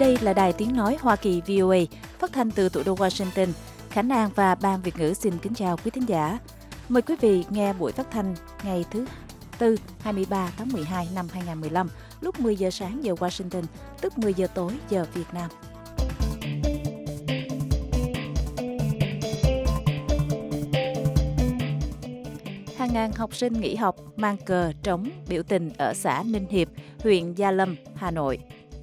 Đây là Đài Tiếng Nói Hoa Kỳ VOA, phát thanh từ thủ đô Washington. Khánh An và Ban Việt ngữ xin kính chào quý thính giả. Mời quý vị nghe buổi phát thanh ngày thứ Tư, 23 tháng 12 năm 2015, lúc 10 giờ sáng giờ Washington, tức 10 giờ tối giờ Việt Nam. Hàng ngàn học sinh nghỉ học mang cờ trống biểu tình ở xã Ninh Hiệp, huyện Gia Lâm, Hà Nội.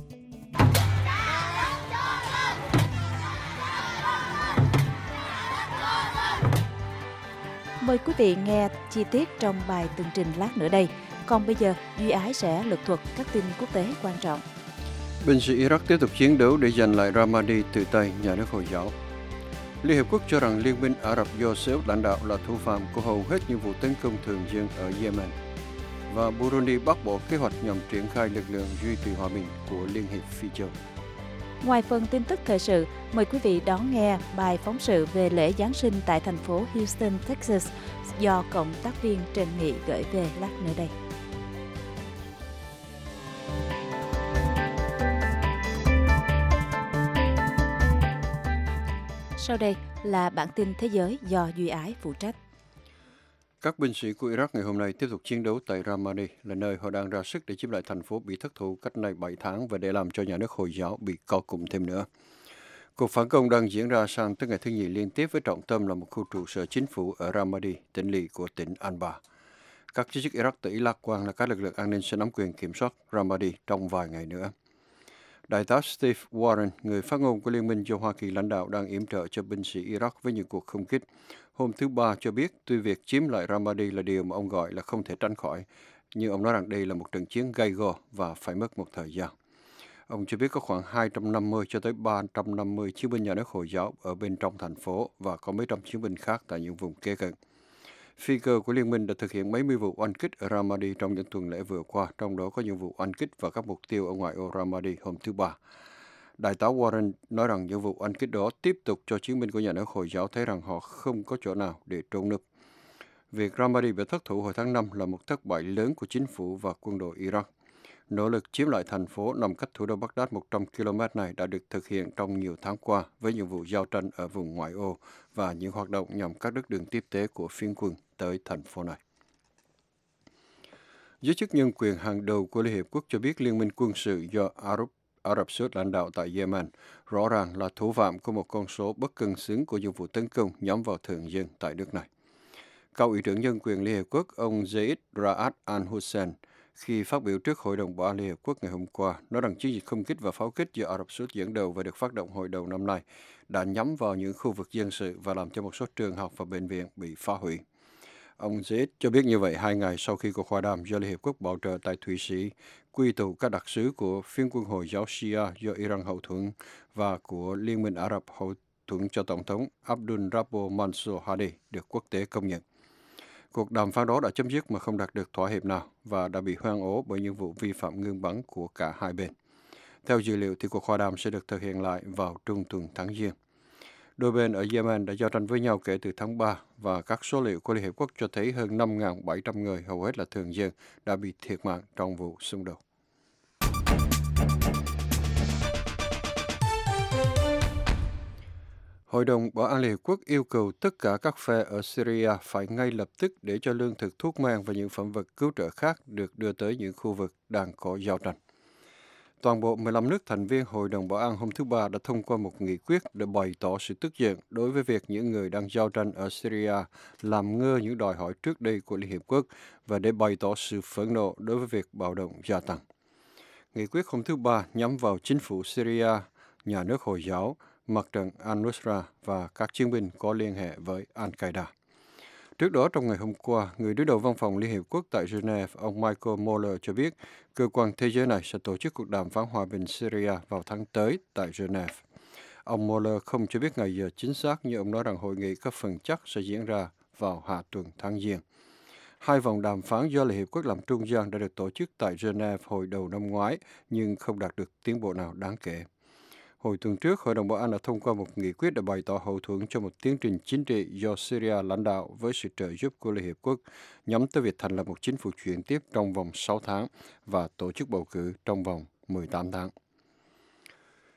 Mời quý vị nghe chi tiết trong bài tường trình lát nữa đây. Còn bây giờ, Duy Ái sẽ lược thuật các tin quốc tế quan trọng. Binh sĩ Iraq tiếp tục chiến đấu để giành lại Ramadi từ tay nhà nước Hồi giáo. Liên Hiệp Quốc cho rằng Liên minh Ả Rập do Xê Út lãnh đạo là thủ phạm của hầu hết những vụ tấn công thường dân ở Yemen. Và Burundi bác bỏ kế hoạch nhằm triển khai lực lượng duy trì hòa bình của Liên hiệp Phi châu. Ngoài phần tin tức thời sự, mời quý vị đón nghe bài phóng sự về lễ Giáng sinh tại thành phố Houston, Texas do cộng tác viên Trần Nghị gửi về lát nữa đây. Sau đây là bản tin thế giới do Duy Ái phụ trách. Các binh sĩ của Iraq ngày hôm nay tiếp tục chiến đấu tại Ramadi, là nơi họ đang ra sức để chiếm lại thành phố bị thất thủ cách nay 7 tháng và để làm cho nhà nước Hồi giáo bị co cụm thêm nữa. Cuộc phản công đang diễn ra sang tới ngày thứ Nhì liên tiếp với trọng tâm là một khu trụ sở chính phủ ở Ramadi, tỉnh lỵ của tỉnh Anbar. Các giới chức Iraq tự ý lạc quan là các lực lượng an ninh sẽ nắm quyền kiểm soát Ramadi trong vài ngày nữa. Đại tá Steve Warren, người phát ngôn của Liên minh do Hoa Kỳ lãnh đạo đang yểm trợ cho binh sĩ Iraq với những cuộc không kích, hôm thứ Ba cho biết tuy việc chiếm lại Ramadi là điều mà ông gọi là không thể tránh khỏi, nhưng ông nói rằng đây là một trận chiến gay go và phải mất một thời gian. Ông cho biết có khoảng 250 cho tới 350 chiến binh nhà nước Hồi giáo ở bên trong thành phố và có mấy trăm chiến binh khác tại những vùng kế cận. Phi cơ của Liên minh đã thực hiện mấy mươi vụ oanh kích ở Ramadi trong những tuần lễ vừa qua, trong đó có những vụ oanh kích vào các mục tiêu ở ngoại ô Ramadi hôm thứ Ba. Đại tá Warren nói rằng những vụ oanh kích đó tiếp tục cho chiến binh của nhà nước Hồi giáo thấy rằng họ không có chỗ nào để trốn núp. Việc Ramadi bị thất thủ hồi tháng 5 là một thất bại lớn của chính phủ và quân đội Iraq. Nỗ lực chiếm lại thành phố nằm cách thủ đô Baghdad 100 km này đã được thực hiện trong nhiều tháng qua với những vụ giao tranh ở vùng ngoại ô và những hoạt động nhằm cắt đứt đường tiếp tế của phiến quân tới thành phố này. Giới chức nhân quyền hàng đầu của Liên Hiệp Quốc cho biết Liên minh quân sự do Ả Rập Xê Út lãnh đạo tại Yemen rõ ràng là thủ phạm của một con số bất cân xứng của những vụ tấn công nhắm vào thường dân tại nước này. Cao ủy trưởng nhân quyền Liên Hiệp Quốc ông Zeid Ra'ad al-Hussein khi phát biểu trước Hội đồng Bảo an Liên Hiệp Quốc ngày hôm qua, nói rằng chiến dịch không kích và pháo kích do Ả Rập Xê Út dẫn đầu và được phát động hồi đầu năm nay đã nhắm vào những khu vực dân sự và làm cho một số trường học và bệnh viện bị phá hủy. Ông Zeid cho biết như vậy 2 ngày sau khi cuộc hòa đàm do Liên Hiệp Quốc bảo trợ tại Thụy Sĩ quy tụ các đặc sứ của phiến quân Hồi giáo Shia do Iran hậu thuẫn và của Liên minh Ả Rập hậu thuẫn cho Tổng thống Abdul Rabbo Mansour Hadi được quốc tế công nhận. Cuộc đàm phán đó đã chấm dứt mà không đạt được thỏa hiệp nào và đã bị hoang ố bởi những vụ vi phạm ngưng bắn của cả hai bên. Theo dữ liệu thì cuộc hòa đàm sẽ được thực hiện lại vào trung tuần tháng Giêng. Đôi bên ở Yemen đã giao tranh với nhau kể từ tháng 3 và các số liệu của Liên Hiệp Quốc cho thấy hơn 5.700 người, hầu hết là thường dân, đã bị thiệt mạng trong vụ xung đột. Hội đồng Bảo an Liên Hợp Quốc yêu cầu tất cả các phe ở Syria phải ngay lập tức để cho lương thực, thuốc men và những phẩm vật cứu trợ khác được đưa tới những khu vực đang có giao tranh. Toàn bộ 15 nước thành viên Hội đồng Bảo an hôm thứ Ba đã thông qua một nghị quyết để bày tỏ sự tức giận đối với việc những người đang giao tranh ở Syria làm ngơ những đòi hỏi trước đây của Liên Hiệp Quốc và để bày tỏ sự phẫn nộ đối với việc bạo động gia tăng. Nghị quyết hôm thứ Ba nhắm vào chính phủ Syria, nhà nước Hồi giáo, mặt trận Al-Nusra và các chiến binh có liên hệ với Al-Qaeda. Trước đó, trong ngày hôm qua, người đứng đầu văn phòng Liên Hiệp Quốc tại Geneva, ông Michael Mueller cho biết cơ quan thế giới này sẽ tổ chức cuộc đàm phán hòa bình Syria vào tháng tới tại Geneva. Ông Mueller không cho biết ngày giờ chính xác, nhưng ông nói rằng hội nghị có phần chắc sẽ diễn ra vào hạ tuần tháng Giêng. 2 vòng đàm phán do Liên Hiệp Quốc làm trung gian đã được tổ chức tại Geneva hồi đầu năm ngoái, nhưng không đạt được tiến bộ nào đáng kể. Hồi tuần trước, Hội đồng Bảo an đã thông qua một nghị quyết để bày tỏ hậu thuẫn cho một tiến trình chính trị do Syria lãnh đạo với sự trợ giúp của Liên Hiệp Quốc, nhắm tới việc thành lập một chính phủ chuyển tiếp trong vòng 6 tháng và tổ chức bầu cử trong vòng 18 tháng.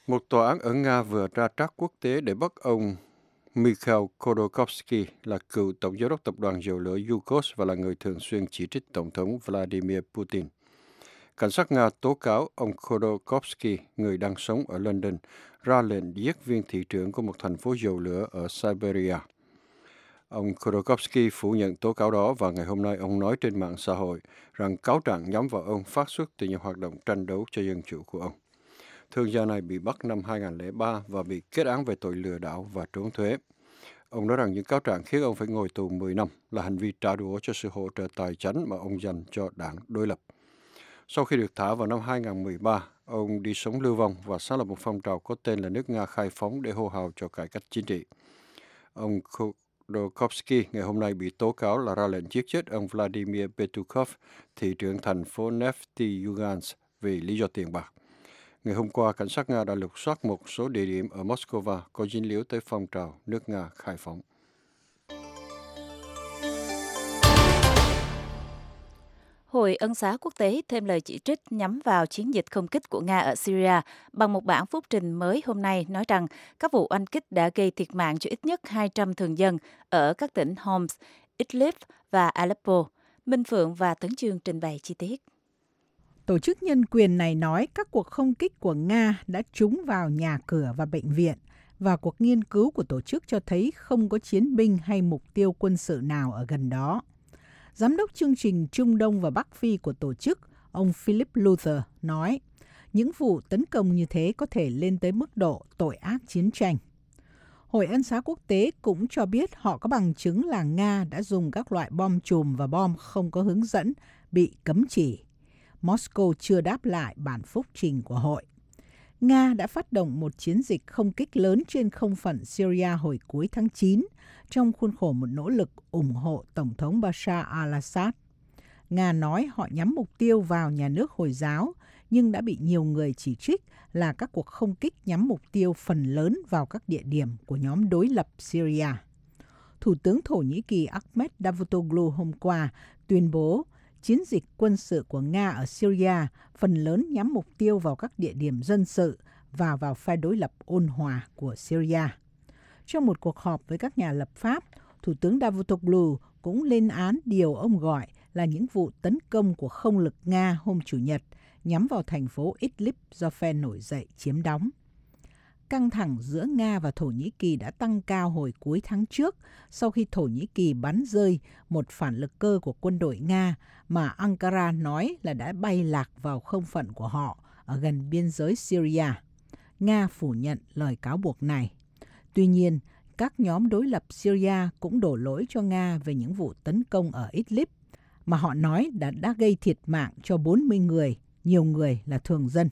Một tòa án ở Nga vừa ra trắc quốc tế để bắt ông Mikhail Khodorkovsky là cựu tổng giám đốc tập đoàn dầu lửa Yukos và là người thường xuyên chỉ trích Tổng thống Vladimir Putin. Cảnh sát Nga tố cáo ông Khodorkovsky, người đang sống ở London, ra lệnh giết viên thị trưởng của một thành phố dầu lửa ở Siberia. Ông Khodorkovsky phủ nhận tố cáo đó và ngày hôm nay ông nói trên mạng xã hội rằng cáo trạng nhắm vào ông phát xuất từ những hoạt động tranh đấu cho dân chủ của ông. Thương gia này bị bắt năm 2003 và bị kết án về tội lừa đảo và trốn thuế. Ông nói rằng những cáo trạng khiến ông phải ngồi tù 10 năm là hành vi trả đũa cho sự hỗ trợ tài chính mà ông dành cho đảng đối lập. Sau khi được thả vào năm 2013, ông đi sống lưu vong và sáng lập một phong trào có tên là nước Nga khai phóng để hô hào cho cải cách chính trị. Ông Khodorkovsky ngày hôm nay bị tố cáo là ra lệnh giết chết ông Vladimir Petukov, thị trưởng thành phố Neftyugansk vì lý do tiền bạc. Ngày hôm qua, cảnh sát Nga đã lục soát một số địa điểm ở Moscow có dính líu tới phong trào nước Nga khai phóng. Hội Ân xá Quốc tế thêm lời chỉ trích nhắm vào chiến dịch không kích của Nga ở Syria bằng một bản phúc trình mới hôm nay nói rằng các vụ oanh kích đã gây thiệt mạng cho ít nhất 200 thường dân ở các tỉnh Homs, Idlib và Aleppo. Minh Phượng và Tấn Chương trình bày chi tiết. Tổ chức nhân quyền này nói các cuộc không kích của Nga đã trúng vào nhà cửa và bệnh viện, và cuộc nghiên cứu của tổ chức cho thấy không có chiến binh hay mục tiêu quân sự nào ở gần đó. Giám đốc chương trình Trung Đông và Bắc Phi của tổ chức, ông Philip Luther, nói những vụ tấn công như thế có thể lên tới mức độ tội ác chiến tranh. Hội Ân xá Quốc tế cũng cho biết họ có bằng chứng là Nga đã dùng các loại bom chùm và bom không có hướng dẫn bị cấm chỉ. Moscow chưa đáp lại bản phúc trình của hội. Nga đã phát động một chiến dịch không kích lớn trên không phận Syria hồi cuối tháng 9 trong khuôn khổ một nỗ lực ủng hộ Tổng thống Bashar al-Assad. Nga nói họ nhắm mục tiêu vào nhà nước Hồi giáo, nhưng đã bị nhiều người chỉ trích là các cuộc không kích nhắm mục tiêu phần lớn vào các địa điểm của nhóm đối lập Syria. Thủ tướng Thổ Nhĩ Kỳ Ahmet Davutoglu hôm qua tuyên bố chiến dịch quân sự của Nga ở Syria phần lớn nhắm mục tiêu vào các địa điểm dân sự và vào phe đối lập ôn hòa của Syria. Trong một cuộc họp với các nhà lập pháp, Thủ tướng Davutoglu cũng lên án điều ông gọi là những vụ tấn công của không lực Nga hôm Chủ nhật nhắm vào thành phố Idlib do phe nổi dậy chiếm đóng. Căng thẳng giữa Nga và Thổ Nhĩ Kỳ đã tăng cao hồi cuối tháng trước sau khi Thổ Nhĩ Kỳ bắn rơi một phản lực cơ của quân đội Nga mà Ankara nói là đã bay lạc vào không phận của họ ở gần biên giới Syria. Nga phủ nhận lời cáo buộc này. Tuy nhiên, các nhóm đối lập Syria cũng đổ lỗi cho Nga về những vụ tấn công ở Idlib mà họ nói đã gây thiệt mạng cho 40 người, nhiều người là thường dân.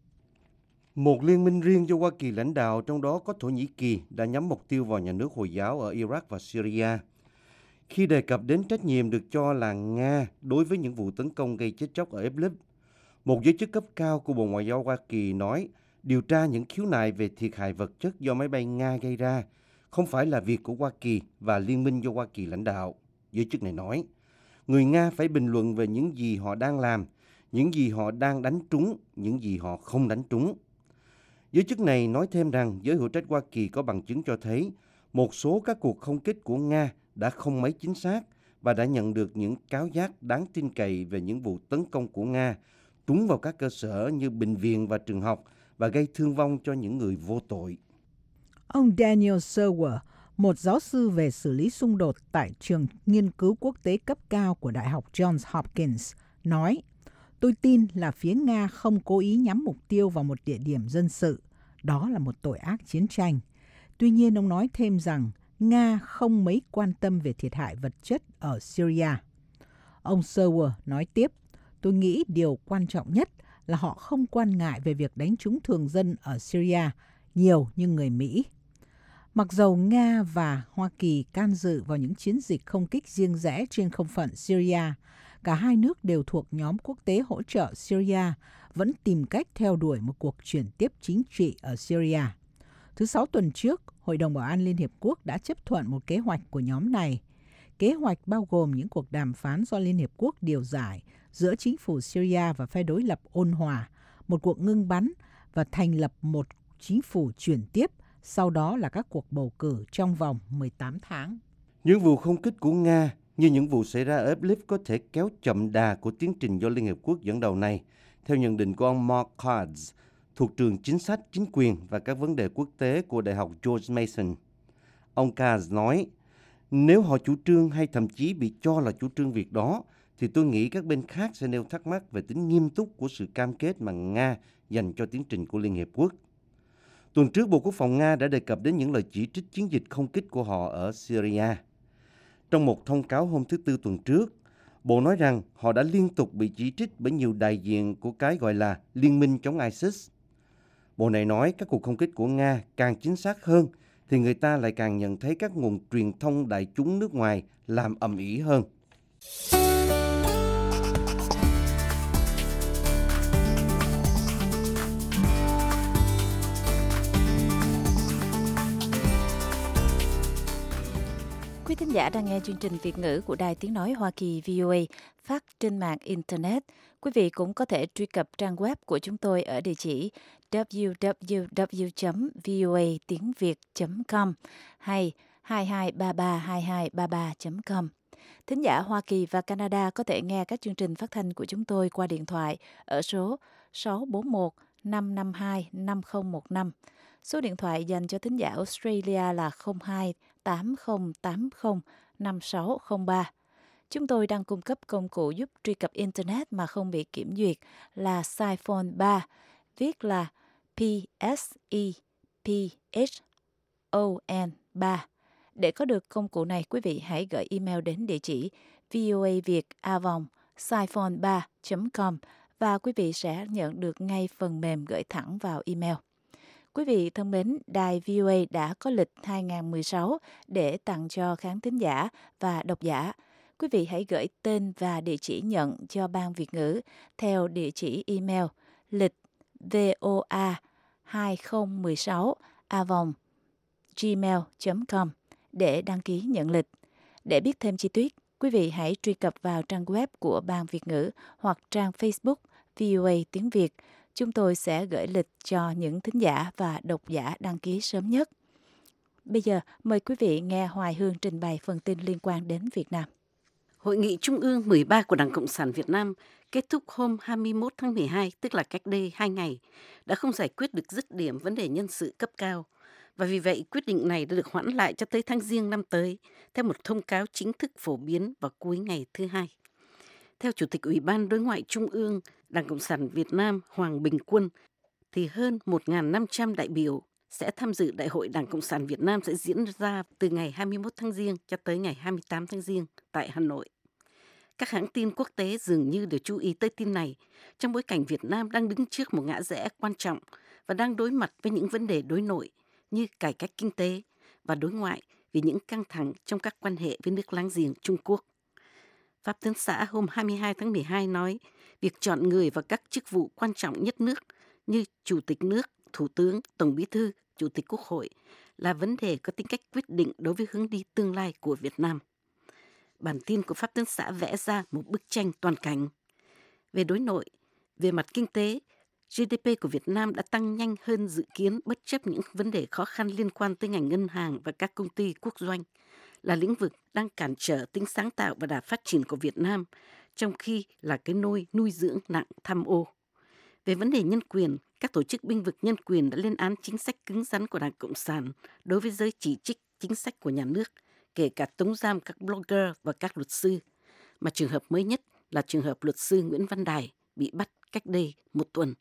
Một liên minh riêng do Hoa Kỳ lãnh đạo, trong đó có Thổ Nhĩ Kỳ, đã nhắm mục tiêu vào nhà nước Hồi giáo ở Iraq và Syria. Khi đề cập đến trách nhiệm được cho là Nga đối với những vụ tấn công gây chết chóc ở Idlib, một giới chức cấp cao của Bộ Ngoại giao Hoa Kỳ nói điều tra những khiếu nại về thiệt hại vật chất do máy bay Nga gây ra không phải là việc của Hoa Kỳ và liên minh do Hoa Kỳ lãnh đạo. Giới chức này nói, người Nga phải bình luận về những gì họ đang làm, những gì họ đang đánh trúng, những gì họ không đánh trúng. Giới chức này nói thêm rằng giới hữu trách Hoa Kỳ có bằng chứng cho thấy một số các cuộc không kích của Nga đã không mấy chính xác và đã nhận được những cáo giác đáng tin cậy về những vụ tấn công của Nga trúng vào các cơ sở như bệnh viện và trường học và gây thương vong cho những người vô tội. Ông Daniel Serwer, một giáo sư về xử lý xung đột tại trường nghiên cứu quốc tế cấp cao của Đại học Johns Hopkins, nói, tôi tin là phía Nga không cố ý nhắm mục tiêu vào một địa điểm dân sự. Đó là một tội ác chiến tranh. Tuy nhiên, ông nói thêm rằng Nga không mấy quan tâm về thiệt hại vật chất ở Syria. Ông Serwer nói tiếp, tôi nghĩ điều quan trọng nhất là họ không quan ngại về việc đánh trúng thường dân ở Syria nhiều như người Mỹ. Mặc dầu Nga và Hoa Kỳ can dự vào những chiến dịch không kích riêng rẽ trên không phận Syria, cả hai nước đều thuộc nhóm quốc tế hỗ trợ Syria, vẫn tìm cách theo đuổi một cuộc chuyển tiếp chính trị ở Syria. Thứ Sáu tuần trước, Hội đồng Bảo an Liên Hiệp Quốc đã chấp thuận một kế hoạch của nhóm này. Kế hoạch bao gồm những cuộc đàm phán do Liên Hiệp Quốc điều giải giữa chính phủ Syria và phe đối lập ôn hòa, một cuộc ngưng bắn và thành lập một chính phủ chuyển tiếp, sau đó là các cuộc bầu cử trong vòng 18 tháng. Những vụ không kích của Nga như những vụ xảy ra ở Idlib có thể kéo chậm đà của tiến trình do Liên Hiệp Quốc dẫn đầu này, theo nhận định của ông Mark Cards, thuộc trường Chính sách, Chính quyền và các vấn đề quốc tế của Đại học George Mason. Ông Cards nói, nếu họ chủ trương hay thậm chí bị cho là chủ trương việc đó, thì tôi nghĩ các bên khác sẽ nêu thắc mắc về tính nghiêm túc của sự cam kết mà Nga dành cho tiến trình của Liên Hiệp Quốc. Tuần trước, Bộ Quốc phòng Nga đã đề cập đến những lời chỉ trích chiến dịch không kích của họ ở Syria. Trong một thông cáo hôm thứ Tư tuần trước, Bộ nói rằng họ đã liên tục bị chỉ trích bởi nhiều đại diện của cái gọi là Liên minh chống ISIS. Bộ này nói các cuộc không kích của Nga càng chính xác hơn, thì người ta lại càng nhận thấy các nguồn truyền thông đại chúng nước ngoài làm ầm ĩ hơn. Quý thính giả đang nghe chương trình Việt ngữ của Đài Tiếng Nói Hoa Kỳ VOA phát trên mạng Internet. Quý vị cũng có thể truy cập trang web của chúng tôi ở địa chỉ www.voatiengviet.com hay 22332233.com. Thính giả Hoa Kỳ và Canada có thể nghe các chương trình phát thanh của chúng tôi qua điện thoại ở số 641 552 5015. Số điện thoại dành cho thính giả Australia là 02 8080 5603. Chúng tôi đang cung cấp công cụ giúp truy cập Internet mà không bị kiểm duyệt là Siphon 3, viết là PSEPHON 3. Để có được công cụ này, quý vị hãy gửi email đến địa chỉ voaviet@siphon3.com và quý vị sẽ nhận được ngay phần mềm gửi thẳng vào email. Quý vị thân mến, Đài VOA đã có lịch 2016 để tặng cho khán thính giả và độc giả. Quý vị hãy gửi tên và địa chỉ nhận cho Ban Việt ngữ theo địa chỉ email lịch voa2016@gmail.com để đăng ký nhận lịch. Để biết thêm chi tiết, quý vị hãy truy cập vào trang web của Ban Việt ngữ hoặc trang Facebook VOA tiếng Việt. Chúng tôi sẽ gửi lịch cho những thính giả và độc giả đăng ký sớm nhất. Bây giờ, mời quý vị nghe Hoài Hương trình bày phần tin liên quan đến Việt Nam. Hội nghị Trung ương 13 của Đảng Cộng sản Việt Nam kết thúc hôm 21 tháng 12, tức là cách đây 2 ngày, đã không giải quyết được dứt điểm vấn đề nhân sự cấp cao. Và vì vậy, quyết định này đã được hoãn lại cho tới tháng Giêng năm tới, theo một thông cáo chính thức phổ biến vào cuối ngày thứ Hai. Theo Chủ tịch Ủy ban Đối ngoại Trung ương Đảng Cộng sản Việt Nam Hoàng Bình Quân, thì hơn 1.500 đại biểu sẽ tham dự Đại hội Đảng Cộng sản Việt Nam sẽ diễn ra từ ngày 21 tháng Giêng cho tới ngày 28 tháng Giêng tại Hà Nội. Các hãng tin quốc tế dường như đều chú ý tới tin này trong bối cảnh Việt Nam đang đứng trước một ngã rẽ quan trọng và đang đối mặt với những vấn đề đối nội như cải cách kinh tế và đối ngoại vì những căng thẳng trong các quan hệ với nước láng giềng Trung Quốc. Pháp Tướng xã hôm 22 tháng 12 nói việc chọn người vào các chức vụ quan trọng nhất nước như Chủ tịch nước, Thủ tướng, Tổng Bí thư, Chủ tịch Quốc hội là vấn đề có tính cách quyết định đối với hướng đi tương lai của Việt Nam. Bản tin của Pháp Tướng xã vẽ ra một bức tranh toàn cảnh. Về đối nội, về mặt kinh tế, GDP của Việt Nam đã tăng nhanh hơn dự kiến bất chấp những vấn đề khó khăn liên quan tới ngành ngân hàng và các công ty quốc doanh, là lĩnh vực đang cản trở tính sáng tạo và đà phát triển của Việt Nam, trong khi là cái nôi nuôi dưỡng nặng tham ô. Về vấn đề nhân quyền, các tổ chức bênh vực nhân quyền đã lên án chính sách cứng rắn của Đảng Cộng sản đối với giới chỉ trích chính sách của nhà nước, kể cả tống giam các blogger và các luật sư, mà trường hợp mới nhất là trường hợp luật sư Nguyễn Văn Đài bị bắt cách đây một tuần.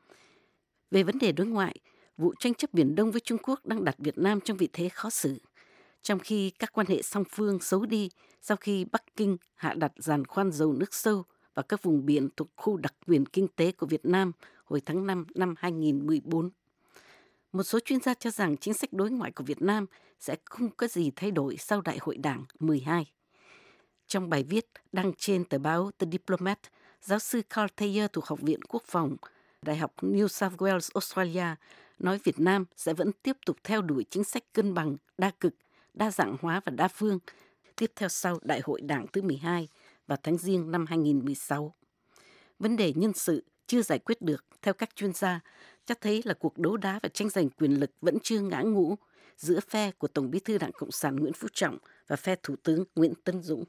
Về vấn đề đối ngoại, vụ tranh chấp Biển Đông với Trung Quốc đang đặt Việt Nam trong vị thế khó xử, trong khi các quan hệ song phương xấu đi sau khi Bắc Kinh hạ đặt giàn khoan dầu nước sâu vào các vùng biển thuộc khu đặc quyền kinh tế của Việt Nam hồi tháng 5 năm 2014. Một số chuyên gia cho rằng chính sách đối ngoại của Việt Nam sẽ không có gì thay đổi sau Đại hội Đảng 12. Trong bài viết đăng trên tờ báo The Diplomat, giáo sư Carl Thayer thuộc Học viện Quốc phòng, Đại học New South Wales, Australia, nói Việt Nam sẽ vẫn tiếp tục theo đuổi chính sách cân bằng, đa cực, đa dạng hóa và đa phương, tiếp theo sau Đại hội Đảng thứ 12 vào tháng Giêng năm 2016. Vấn đề nhân sự chưa giải quyết được, theo các chuyên gia, cho thấy là cuộc đấu đá và tranh giành quyền lực vẫn chưa ngã ngũ giữa phe của Tổng Bí thư Đảng Cộng sản Nguyễn Phú Trọng và phe Thủ tướng Nguyễn Tấn Dũng.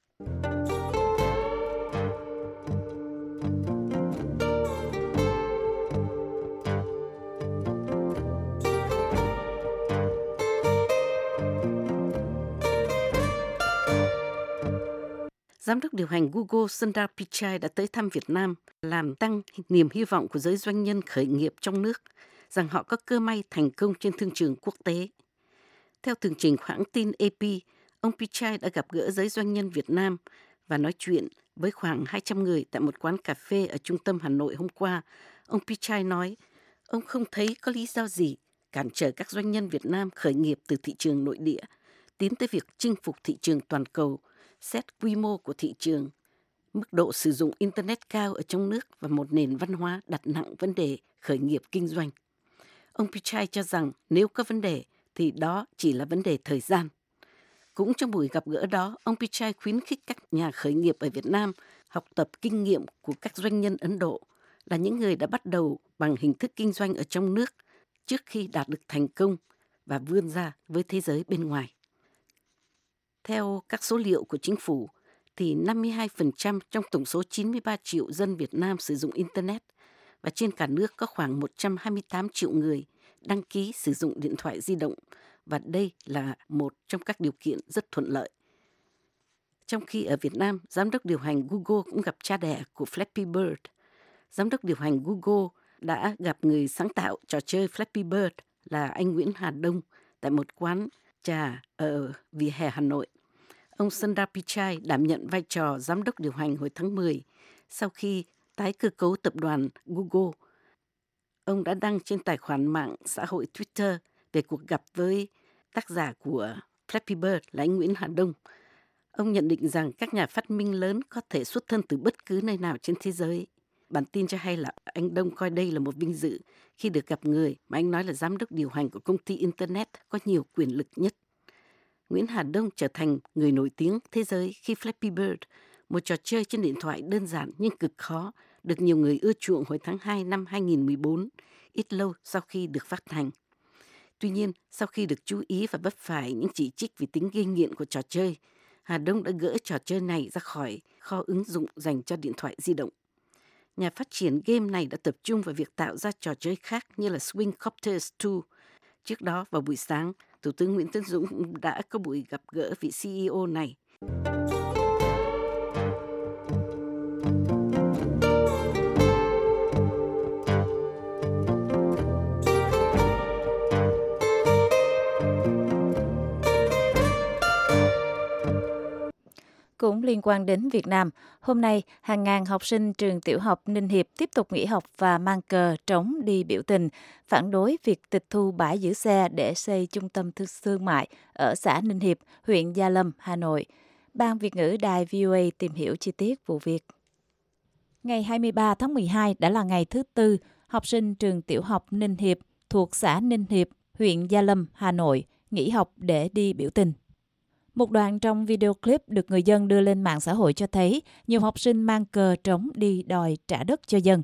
Giám đốc điều hành Google Sundar Pichai đã tới thăm Việt Nam, làm tăng niềm hy vọng của giới doanh nhân khởi nghiệp trong nước rằng họ có cơ may thành công trên thương trường quốc tế. Theo tường trình hãng tin AP, ông Pichai đã gặp gỡ giới doanh nhân Việt Nam và nói chuyện với khoảng 200 người tại một quán cà phê ở trung tâm Hà Nội hôm qua. Ông Pichai nói, ông không thấy có lý do gì cản trở các doanh nhân Việt Nam khởi nghiệp từ thị trường nội địa, tiến tới việc chinh phục thị trường toàn cầu, xét quy mô của thị trường, mức độ sử dụng Internet cao ở trong nước và một nền văn hóa đặt nặng vấn đề khởi nghiệp kinh doanh. Ông Pichai cho rằng nếu có vấn đề thì đó chỉ là vấn đề thời gian. Cũng trong buổi gặp gỡ đó, ông Pichai khuyến khích các nhà khởi nghiệp ở Việt Nam học tập kinh nghiệm của các doanh nhân Ấn Độ, là những người đã bắt đầu bằng hình thức kinh doanh ở trong nước trước khi đạt được thành công và vươn ra với thế giới bên ngoài. Theo các số liệu của chính phủ, thì 52% trong tổng số 93 triệu dân Việt Nam sử dụng Internet và trên cả nước có khoảng 128 triệu người đăng ký sử dụng điện thoại di động, và đây là một trong các điều kiện rất thuận lợi. Trong khi ở Việt Nam, giám đốc điều hành Google cũng gặp cha đẻ của Flappy Bird. Giám đốc điều hành Google đã gặp người sáng tạo trò chơi Flappy Bird là anh Nguyễn Hà Đông tại một quán trà ở vỉa hè Hà Nội. Ông Sundar Pichai đảm nhận vai trò giám đốc điều hành hồi tháng 10 sau khi tái cơ cấu tập đoàn Google. Ông đã đăng trên tài khoản mạng xã hội Twitter về cuộc gặp với tác giả của Flappy Bird là anh Nguyễn Hà Đông. Ông nhận định rằng các nhà phát minh lớn có thể xuất thân từ bất cứ nơi nào trên thế giới. Bản tin cho hay là anh Đông coi đây là một vinh dự khi được gặp người mà anh nói là giám đốc điều hành của công ty Internet có nhiều quyền lực nhất. Nguyễn Hà Đông trở thành người nổi tiếng thế giới khi Flappy Bird, một trò chơi trên điện thoại đơn giản nhưng cực khó, được nhiều người ưa chuộng hồi tháng 2 năm 2014, ít lâu sau khi được phát hành. Tuy nhiên, sau khi được chú ý và vấp phải những chỉ trích vì tính gây nghiện của trò chơi, Hà Đông đã gỡ trò chơi này ra khỏi kho ứng dụng dành cho điện thoại di động. Nhà phát triển game này đã tập trung vào việc tạo ra trò chơi khác như là Swing Copters 2. Trước đó, vào buổi sáng, Thủ tướng Nguyễn Tấn Dũng đã có buổi gặp gỡ vị CEO này. Cũng liên quan đến Việt Nam, hôm nay hàng ngàn học sinh trường tiểu học Ninh Hiệp tiếp tục nghỉ học và mang cờ trống đi biểu tình, phản đối việc tịch thu bãi giữ xe để xây trung tâm thương mại ở xã Ninh Hiệp, huyện Gia Lâm, Hà Nội. Ban Việt ngữ Đài VOA tìm hiểu chi tiết vụ việc. Ngày 23 tháng 12 đã là ngày thứ tư, học sinh trường tiểu học Ninh Hiệp thuộc xã Ninh Hiệp, huyện Gia Lâm, Hà Nội nghỉ học để đi biểu tình. Một đoạn trong video clip được người dân đưa lên mạng xã hội cho thấy nhiều học sinh mang cờ trống đi đòi trả đất cho dân.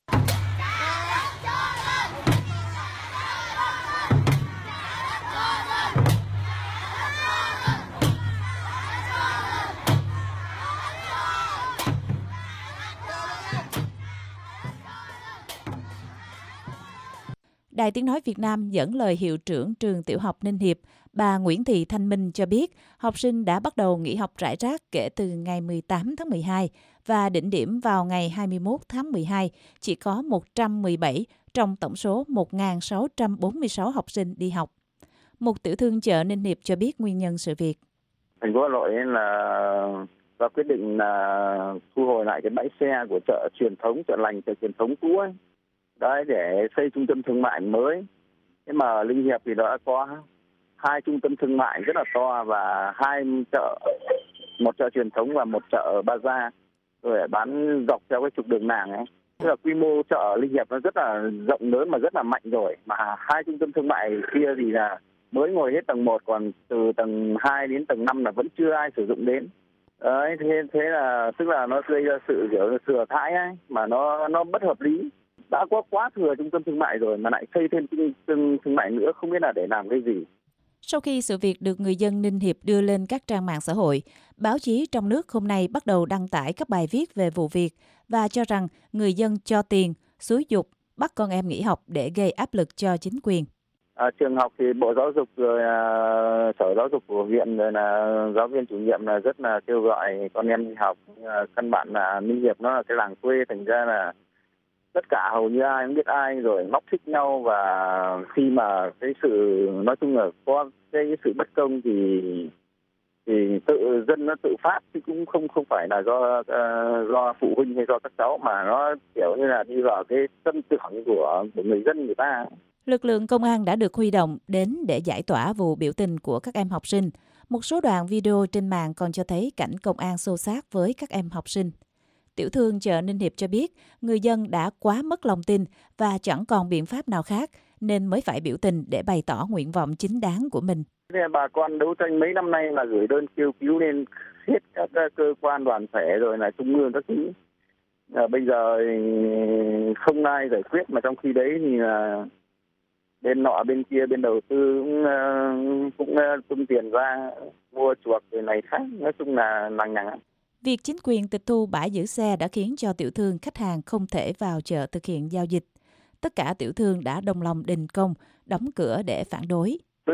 Đài Tiếng Nói Việt Nam dẫn lời hiệu trưởng trường tiểu học Ninh Hiệp, bà Nguyễn Thị Thanh Minh cho biết học sinh đã bắt đầu nghỉ học rải rác kể từ ngày 18 tháng 12 và đỉnh điểm vào ngày 21 tháng 12 chỉ có 117 trong tổng số 1.646 học sinh đi học. Một tiểu thương chợ Ninh Hiệp cho biết nguyên nhân sự việc. Thành phố Hà Nội là ra quyết định là thu hồi lại cái bãi xe của chợ truyền thống, chợ Lành, chợ truyền thống cũ ấy. Đấy, để xây trung tâm thương mại mới. Thế mà Ninh Hiệp thì đã có 2 trung tâm thương mại rất là to và 2 chợ, một chợ truyền thống và một chợ Baza, rồi bán dọc theo cái trục đường nàng ấy. Tức là quy mô chợ Ninh Hiệp nó rất là rộng lớn mà rất là mạnh rồi. Mà 2 trung tâm thương mại kia thì là mới ngồi hết tầng 1, còn từ tầng 2 đến tầng 5 là vẫn chưa ai sử dụng đến. Đấy, thế là tức là nó gây ra sự kiểu thừa thãi ấy, mà nó bất hợp lý. Đã có quá thừa trung tâm thương mại rồi mà lại xây thêm trung tâm thương mại nữa, không biết là để làm cái gì. Sau khi sự việc được người dân Ninh Hiệp đưa lên các trang mạng xã hội, báo chí trong nước hôm nay bắt đầu đăng tải các bài viết về vụ việc và cho rằng người dân cho tiền, xúi giục, bắt con em nghỉ học để gây áp lực cho chính quyền. Trường học thì Bộ Giáo dục rồi Sở Giáo dục của huyện rồi là giáo viên chủ nhiệm là rất là kêu gọi con em đi học. Căn bản là Ninh Hiệp nó là cái làng quê, thành ra là tất cả hầu như ai cũng biết ai rồi móc xích nhau, và khi mà cái sự nói chung là có cái sự bất công thì tự dân nó tự phát, chứ cũng không phải là do phụ huynh hay do các cháu, mà nó kiểu như là đi vào cái tâm tưởng của người dân người ta. Lực lượng công an đã được huy động đến để giải tỏa vụ biểu tình của các em học sinh. Một số đoạn video trên mạng còn cho thấy cảnh công an xô xát với các em học sinh. Tiểu thương chợ Ninh Hiệp cho biết người dân đã quá mất lòng tin và chẳng còn biện pháp nào khác nên mới phải biểu tình để bày tỏ nguyện vọng chính đáng của mình. Bà con đấu tranh mấy năm nay là gửi đơn kêu cứu lên hết các cơ quan đoàn thể rồi là trung ương các thứ. Bây giờ không ai giải quyết, mà trong khi đấy thì là bên nọ bên kia bên đầu tư cũng tung tiền ra mua chuộc rồi này khác, nói chung là lằng nhằng. Việc chính quyền tịch thu bãi giữ xe đã khiến cho tiểu thương khách hàng không thể vào chợ thực hiện giao dịch. Tất cả tiểu thương đã đồng lòng đình công, đóng cửa để phản đối. Tức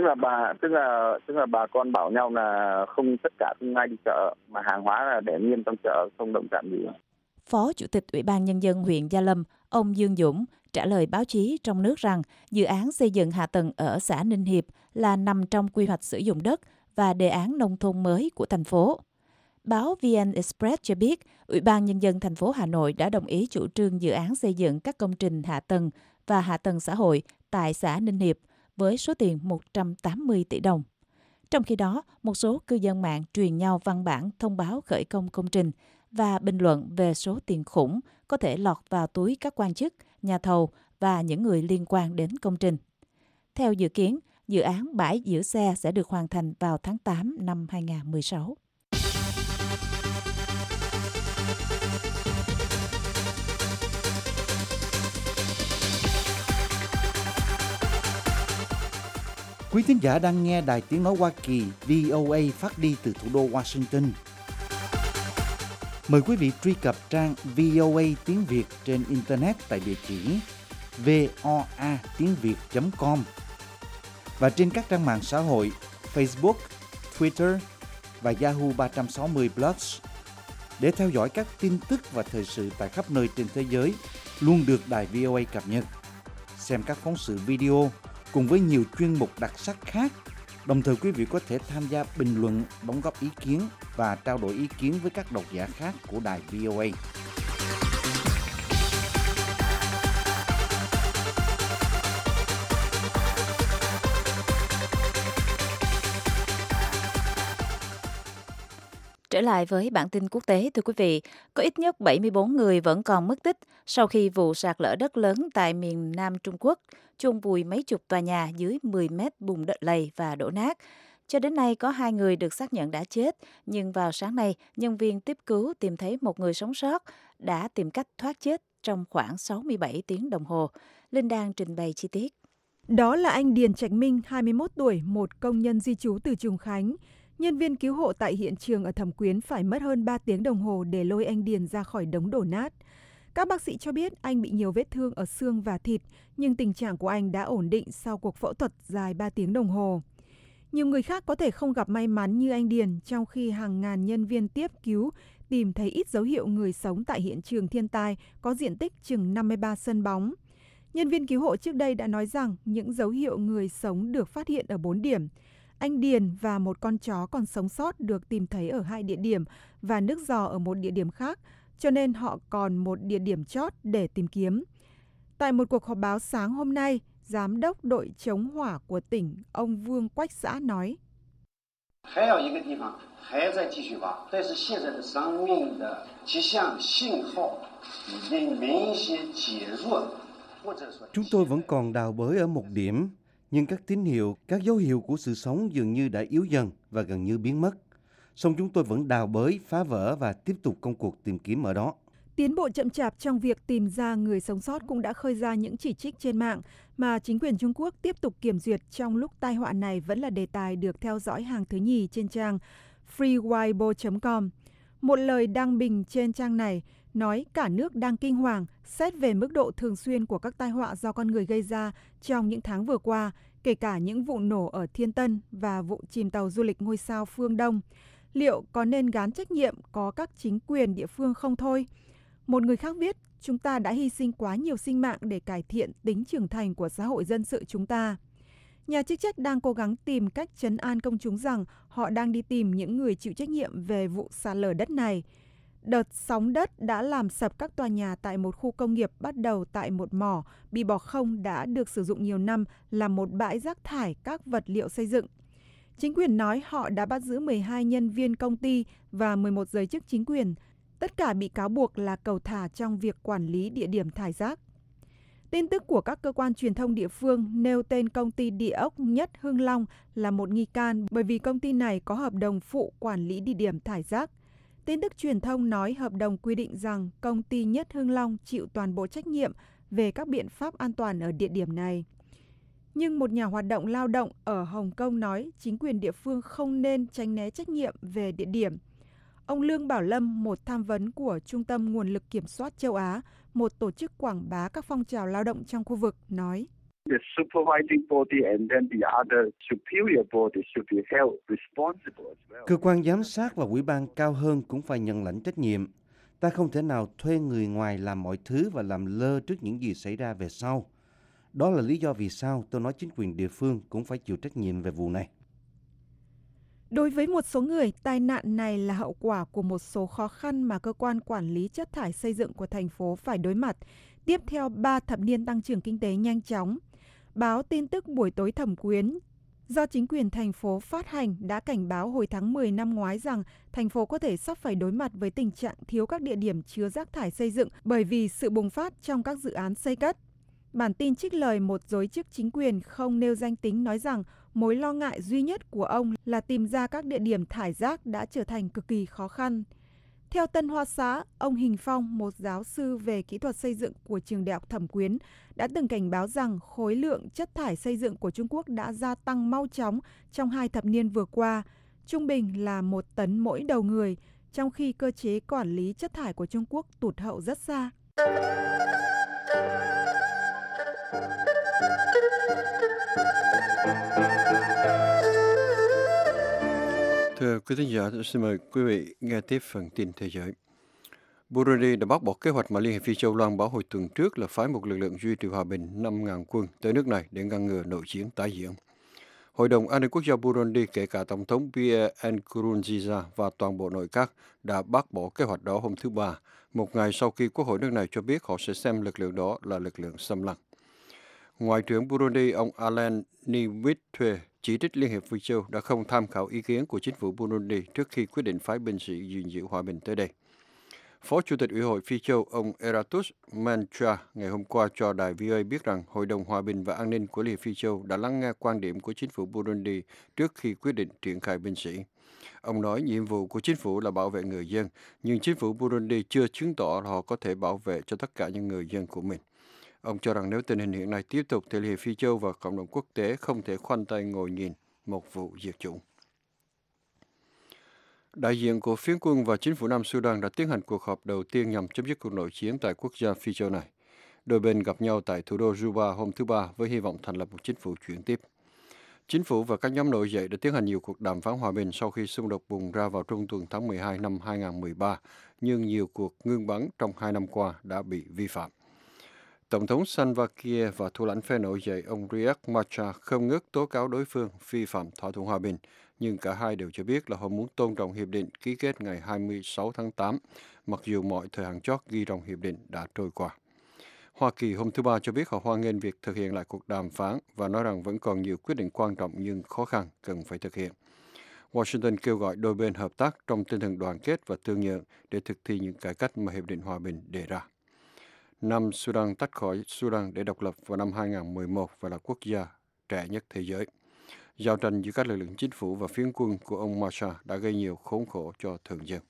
là bà con bảo nhau là tất cả không ai đi chợ, mà hàng hóa là để nguyên trong chợ, không động chạm gì. Phó Chủ tịch Ủy ban Nhân dân huyện Gia Lâm, ông Dương Dũng, trả lời báo chí trong nước rằng dự án xây dựng hạ tầng ở xã Ninh Hiệp là nằm trong quy hoạch sử dụng đất và đề án nông thôn mới của thành phố. Báo VN Express cho biết, Ủy ban Nhân dân thành phố Hà Nội đã đồng ý chủ trương dự án xây dựng các công trình hạ tầng và hạ tầng xã hội tại xã Ninh Hiệp với số tiền 180 tỷ đồng. Trong khi đó, một số cư dân mạng truyền nhau văn bản thông báo khởi công công trình và bình luận về số tiền khủng có thể lọt vào túi các quan chức, nhà thầu và những người liên quan đến công trình. Theo dự kiến, dự án bãi giữ xe sẽ được hoàn thành vào tháng 8 năm 2016. Quý thính giả đang nghe Đài Tiếng Nói Hoa Kỳ VOA phát đi từ thủ đô Washington. Mời quý vị truy cập trang VOA tiếng Việt trên Internet tại địa chỉ voatiengviet.com và trên các trang mạng xã hội Facebook, Twitter và Yahoo 360 Blogs để theo dõi các tin tức và thời sự tại khắp nơi trên thế giới luôn được Đài VOA cập nhật. Xem các phóng sự video cùng với nhiều chuyên mục đặc sắc khác. Đồng thời quý vị có thể tham gia bình luận, đóng góp ý kiến và trao đổi ý kiến với các độc giả khác của đài VOA. Trở lại với bản tin quốc tế, thưa quý vị, có ít nhất 74 người vẫn còn mất tích sau khi vụ sạt lở đất lớn tại miền Nam Trung Quốc chôn vùi mấy chục tòa nhà dưới 10 mét bùn đất lầy và đổ nát. Cho đến nay có 2 người được xác nhận đã chết, nhưng vào sáng nay, nhân viên tiếp cứu tìm thấy một người sống sót đã tìm cách thoát chết trong khoảng 67 tiếng đồng hồ. Linh đang trình bày chi tiết. Đó là anh Điền Trạch Minh, 21 tuổi, một công nhân di trú từ Trùng Khánh. Nhân viên cứu hộ tại hiện trường ở Thẩm Quyến phải mất hơn 3 tiếng đồng hồ để lôi anh Điền ra khỏi đống đổ nát. Các bác sĩ cho biết anh bị nhiều vết thương ở xương và thịt, nhưng tình trạng của anh đã ổn định sau cuộc phẫu thuật dài 3 tiếng đồng hồ. Nhiều người khác có thể không gặp may mắn như anh Điền, trong khi hàng ngàn nhân viên tiếp cứu tìm thấy ít dấu hiệu người sống tại hiện trường thiên tai có diện tích chừng 53 sân bóng. Nhân viên cứu hộ trước đây đã nói rằng những dấu hiệu người sống được phát hiện ở 4 điểm. Anh Điền và một con chó còn sống sót được tìm thấy ở 2 địa điểm và nước giò ở một địa điểm khác, cho nên họ còn một địa điểm chót để tìm kiếm. Tại một cuộc họp báo sáng hôm nay, Giám đốc đội chống hỏa của tỉnh, ông Vương Quách Xã nói. Chúng tôi vẫn còn đào bới ở một điểm, nhưng các tín hiệu, các dấu hiệu của sự sống dường như đã yếu dần và gần như biến mất. song chúng tôi vẫn đào bới, phá vỡ và tiếp tục công cuộc tìm kiếm ở đó. Tiến bộ chậm chạp trong việc tìm ra người sống sót cũng đã khơi ra những chỉ trích trên mạng mà chính quyền Trung Quốc tiếp tục kiểm duyệt trong lúc tai họa này vẫn là đề tài được theo dõi hàng thứ nhì trên trang freeweibo.com. Một lời đăng bình trên trang này nói cả nước đang kinh hoàng xét về mức độ thường xuyên của các tai họa do con người gây ra trong những tháng vừa qua, kể cả những vụ nổ ở Thiên Tân và vụ chìm tàu du lịch ngôi sao Phương Đông. Liệu có nên gán trách nhiệm có các chính quyền địa phương không thôi? Một người khác viết, chúng ta đã hy sinh quá nhiều sinh mạng để cải thiện tính trưởng thành của xã hội dân sự chúng ta. Nhà chức trách đang cố gắng tìm cách trấn an công chúng rằng họ đang đi tìm những người chịu trách nhiệm về vụ sạt lở đất này. Đợt sóng đất đã làm sập các tòa nhà tại một khu công nghiệp bắt đầu tại một mỏ bị bỏ không đã được sử dụng nhiều năm làm một bãi rác thải các vật liệu xây dựng. Chính quyền nói họ đã bắt giữ 12 nhân viên công ty và 11 giới chức chính quyền. Tất cả bị cáo buộc là cầu thả trong việc quản lý địa điểm thải rác. Tin tức của các cơ quan truyền thông địa phương nêu tên công ty địa ốc Nhất Hưng Long là một nghi can bởi vì công ty này có hợp đồng phụ quản lý địa điểm thải rác. Tin tức truyền thông nói hợp đồng quy định rằng công ty Nhất Hưng Long chịu toàn bộ trách nhiệm về các biện pháp an toàn ở địa điểm này. Nhưng một nhà hoạt động lao động ở Hồng Kông nói chính quyền địa phương không nên tránh né trách nhiệm về địa điểm. Ông Lương Bảo Lâm, một tham vấn của Trung tâm Nguồn lực Kiểm soát châu Á, một tổ chức quảng bá các phong trào lao động trong khu vực, nói: Cơ quan giám sát và ủy ban cao hơn cũng phải nhận lãnh trách nhiệm. Ta không thể nào thuê người ngoài làm mọi thứ và làm lơ trước những gì xảy ra về sau. Đó là lý do vì sao tôi nói chính quyền địa phương cũng phải chịu trách nhiệm về vụ này. Đối với một số người, tai nạn này là hậu quả của một số khó khăn mà cơ quan quản lý chất thải xây dựng của thành phố phải đối mặt, tiếp theo 3 thập niên tăng trưởng kinh tế nhanh chóng. Báo tin tức Buổi tối Thẩm Quyến do chính quyền thành phố phát hành đã cảnh báo hồi tháng 10 năm ngoái rằng thành phố có thể sắp phải đối mặt với tình trạng thiếu các địa điểm chứa rác thải xây dựng bởi vì sự bùng phát trong các dự án xây cất. Bản tin trích lời một giới chức chính quyền không nêu danh tính nói rằng mối lo ngại duy nhất của ông là tìm ra các địa điểm thải rác đã trở thành cực kỳ khó khăn. Theo Tân Hoa Xã, ông Hình Phong, một giáo sư về kỹ thuật xây dựng của trường Đại học Thẩm Quyến, đã từng cảnh báo rằng khối lượng chất thải xây dựng của Trung Quốc đã gia tăng mau chóng trong 2 thập niên vừa qua, trung bình là 1 tấn mỗi đầu người, trong khi cơ chế quản lý chất thải của Trung Quốc tụt hậu rất xa. Thưa quý thính giả, tôi xin mời quý vị nghe tiếp phần tin thế giới. Burundi đã bác bỏ kế hoạch mà Liên hiệp Phi châu loan báo hồi tuần trước là phái một lực lượng duy trì hòa bình 5.000 quân tới nước này để ngăn ngừa nội chiến tái diễn. Hội đồng An ninh Quốc gia Burundi, kể cả Tổng thống Pierre Nkurunziza và toàn bộ nội các, đã bác bỏ kế hoạch đó hôm thứ Ba, một ngày sau khi Quốc hội nước này cho biết họ sẽ xem lực lượng đó là lực lượng xâm lăng. Ngoại trưởng Burundi, ông Alain Niyitwe, chỉ trích Liên hiệp Phi châu đã không tham khảo ý kiến của chính phủ Burundi trước khi quyết định phái binh sĩ gìn giữ hòa bình tới đây. Phó Chủ tịch Ủy hội Phi châu, ông Eratus Mantra, ngày hôm qua cho đài VOA biết rằng Hội đồng Hòa bình và An ninh của Liên hiệp Phi châu đã lắng nghe quan điểm của chính phủ Burundi trước khi quyết định triển khai binh sĩ. Ông nói nhiệm vụ của chính phủ là bảo vệ người dân, nhưng chính phủ Burundi chưa chứng tỏ là họ có thể bảo vệ cho tất cả những người dân của mình. Ông cho rằng nếu tình hình hiện nay tiếp tục thì Liên hiệp Phi châu và cộng đồng quốc tế không thể khoanh tay ngồi nhìn một vụ diệt chủng. Đại diện của phiến quân và chính phủ Nam Sudan đã tiến hành cuộc họp đầu tiên nhằm chấm dứt cuộc nội chiến tại quốc gia Phi châu này. Đôi bên gặp nhau tại thủ đô Juba hôm thứ Ba với hy vọng thành lập một chính phủ chuyển tiếp. Chính phủ và các nhóm nổi dậy đã tiến hành nhiều cuộc đàm phán hòa bình sau khi xung đột bùng ra vào trung tuần tháng 12 năm 2013, nhưng nhiều cuộc ngưng bắn trong 2 năm qua đã bị vi phạm. Tổng thống Salva Kiir và thủ lãnh phe nổi dậy ông Riek Machar không ngớt tố cáo đối phương vi phạm thỏa thuận hòa bình, nhưng cả hai đều cho biết là họ muốn tôn trọng hiệp định ký kết ngày 26 tháng 8, mặc dù mọi thời hạn chót ghi trong hiệp định đã trôi qua. Hoa Kỳ hôm thứ Ba cho biết họ hoan nghênh việc thực hiện lại cuộc đàm phán và nói rằng vẫn còn nhiều quyết định quan trọng nhưng khó khăn cần phải thực hiện. Washington kêu gọi đôi bên hợp tác trong tinh thần đoàn kết và thương nhượng để thực thi những cải cách mà hiệp định hòa bình đề ra. Nam Sudan tách khỏi Sudan để độc lập vào năm 2011 và là quốc gia trẻ nhất thế giới. Giao tranh giữa các lực lượng chính phủ và phiến quân của ông Massa đã gây nhiều khốn khổ cho thường dân.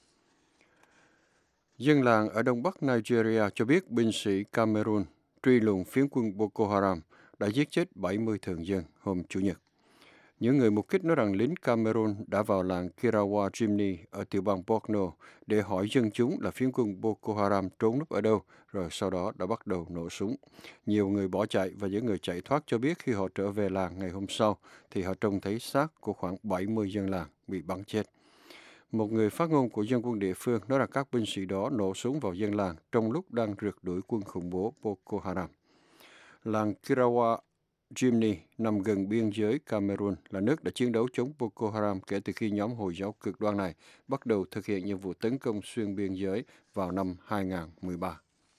Dân làng ở đông bắc Nigeria cho biết binh sĩ Cameroon truy lùng phiến quân Boko Haram đã giết chết 70 thường dân hôm Chủ nhật. Những người mục kích nói rằng lính Cameroon đã vào làng Kirawa Jimny ở tiểu bang Borno để hỏi dân chúng là phiến quân Boko Haram trốn núp ở đâu, rồi sau đó đã bắt đầu nổ súng. Nhiều người bỏ chạy và những người chạy thoát cho biết khi họ trở về làng ngày hôm sau thì họ trông thấy xác của khoảng 70 dân làng bị bắn chết. Một người phát ngôn của dân quân địa phương nói rằng các binh sĩ đó nổ súng vào dân làng trong lúc đang rượt đuổi quân khủng bố Boko Haram. Làng Kirawa Jimny nằm gần biên giới Cameroon là nước đã chiến đấu chống Boko Haram kể từ khi nhóm Hồi giáo cực đoan này bắt đầu thực hiện những vụ tấn công xuyên biên giới vào năm 2013.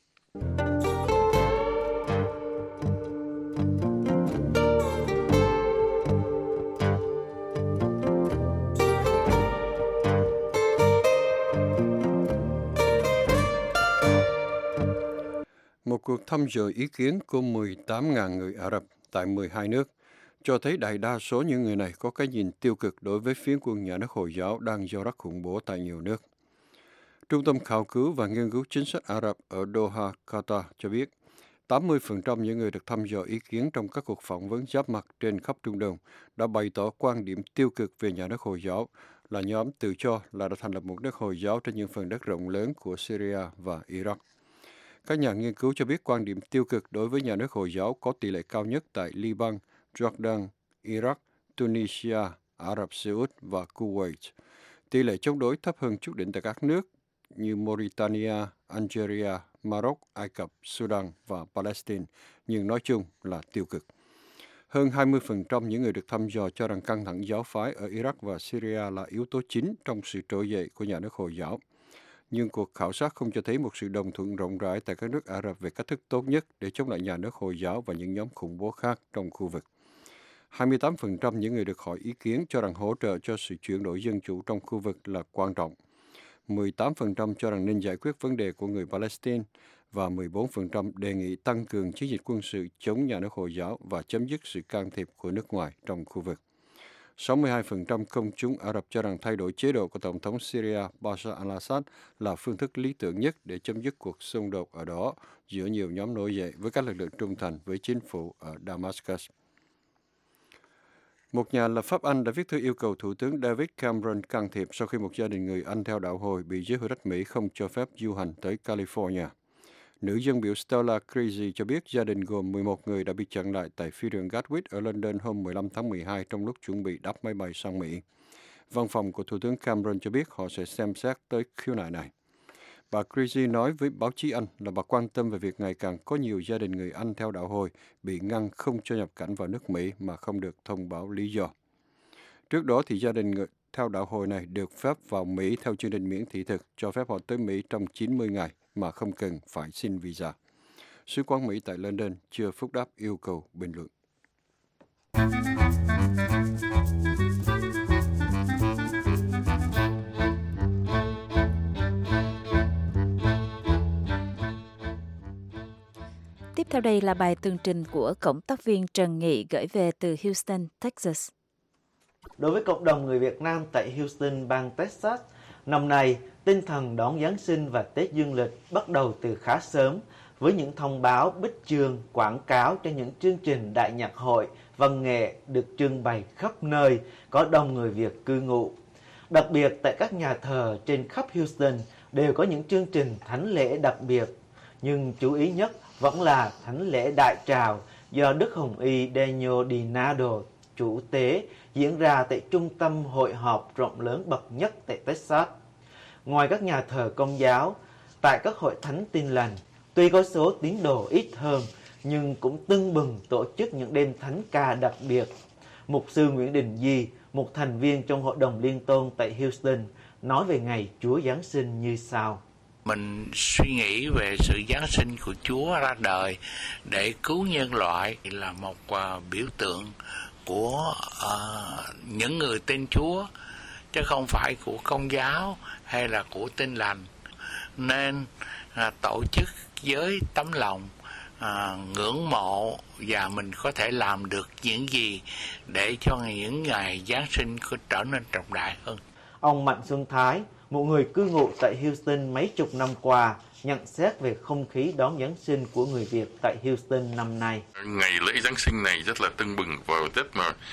Một cuộc thăm dò ý kiến của 18.000 người Ả Rập tại 12 nước cho thấy đại đa số những người này có cái nhìn tiêu cực đối với phiến quân nhà nước Hồi giáo đang do rắc khủng bố tại nhiều nước. Trung tâm Khảo cứu và Nghiên cứu Chính sách Ả Rập ở Doha, Qatar cho biết 80% những người được thăm dò ý kiến trong các cuộc phỏng vấn giáp mặt trên khắp Trung Đông đã bày tỏ quan điểm tiêu cực về nhà nước Hồi giáo, là nhóm tự cho là đã thành lập một nước Hồi giáo trên những phần đất rộng lớn của Syria và Iraq. Các nhà nghiên cứu cho biết quan điểm tiêu cực đối với nhà nước Hồi giáo có tỷ lệ cao nhất tại Liban, Jordan, Iraq, Tunisia, Ả Rập Xê Út và Kuwait. Tỷ lệ chống đối thấp hơn chút đỉnh tại các nước như Mauritania, Algeria, Maroc, Ai Cập, Sudan và Palestine, nhưng nói chung là tiêu cực. Hơn 20% những người được thăm dò cho rằng căng thẳng giáo phái ở Iraq và Syria là yếu tố chính trong sự trỗi dậy của nhà nước Hồi giáo. Nhưng cuộc khảo sát không cho thấy một sự đồng thuận rộng rãi tại các nước Ả Rập về cách thức tốt nhất để chống lại nhà nước Hồi giáo và những nhóm khủng bố khác trong khu vực. 28% những người được hỏi ý kiến cho rằng hỗ trợ cho sự chuyển đổi dân chủ trong khu vực là quan trọng. 18% cho rằng nên giải quyết vấn đề của người Palestine và 14% đề nghị tăng cường chiến dịch quân sự chống nhà nước Hồi giáo và chấm dứt sự can thiệp của nước ngoài trong khu vực. 62% công chúng Ả Rập cho rằng thay đổi chế độ của Tổng thống Syria Bashar al-Assad là phương thức lý tưởng nhất để chấm dứt cuộc xung đột ở đó giữa nhiều nhóm nổi dậy với các lực lượng trung thành với chính phủ ở Damascus. Một nhà lập pháp Anh đã viết thư yêu cầu Thủ tướng David Cameron can thiệp sau khi một gia đình người Anh theo đạo Hồi bị giới hữu trách Mỹ không cho phép du hành tới California. Nữ dân biểu Stella Creasy cho biết gia đình gồm 11 người đã bị chặn lại tại phi trường Gatwick ở London hôm 15 tháng 12 trong lúc chuẩn bị đáp máy bay sang Mỹ. Văn phòng của Thủ tướng Cameron cho biết họ sẽ xem xét tới khiếu nại này. Bà Creasy nói với báo chí Anh là bà quan tâm về việc ngày càng có nhiều gia đình người Anh theo đạo Hồi bị ngăn không cho nhập cảnh vào nước Mỹ mà không được thông báo lý do. Trước đó thì gia đình người theo đạo Hồi này được phép vào Mỹ theo chương trình miễn thị thực, cho phép họ tới Mỹ trong 90 ngày mà không cần phải xin visa. Sứ quán Mỹ tại London chưa phúc đáp yêu cầu bình luận. Tiếp theo đây là bài tường trình của cộng tác viên Trần Nghị gửi về từ Houston, Texas. Đối với cộng đồng người Việt Nam tại Houston, bang Texas, năm nay, tinh thần đón Giáng sinh và Tết Dương lịch bắt đầu từ khá sớm với những thông báo, bích chương, quảng cáo cho những chương trình đại nhạc hội, văn nghệ được trưng bày khắp nơi có đông người Việt cư ngụ. Đặc biệt tại các nhà thờ trên khắp Houston đều có những chương trình thánh lễ đặc biệt, nhưng chú ý nhất vẫn là thánh lễ đại trào do Đức Hồng Y Daniel Dinado chủ tế diễn ra tại trung tâm hội họp rộng lớn bậc nhất tại Texas. Ngoài các nhà thờ Công giáo, tại các hội thánh Tin lành, tuy có số tín đồ ít hơn nhưng cũng tưng bừng tổ chức những đêm thánh ca đặc biệt. Mục sư Nguyễn Đình Di, một thành viên trong Hội đồng Liên tôn tại Houston, nói về ngày Chúa Giáng sinh như sau. Mình suy nghĩ về sự Giáng sinh của Chúa ra đời để cứu nhân loại là một biểu tượng của những người tin Chúa, chứ không phải của Công giáo hay là của Tin lành. Nên tổ chức với tấm lòng ngưỡng mộ và mình có thể làm được những gì để cho những ngày Giáng sinh có trở nên trọng đại hơn. Ông Mạnh Xuân Thái, một người cư ngụ tại Houston mấy chục năm qua, nhận xét về không khí đón Giáng sinh của người Việt tại Houston năm nay. Ngày lễ Giáng sinh này rất là tưng bừng và rất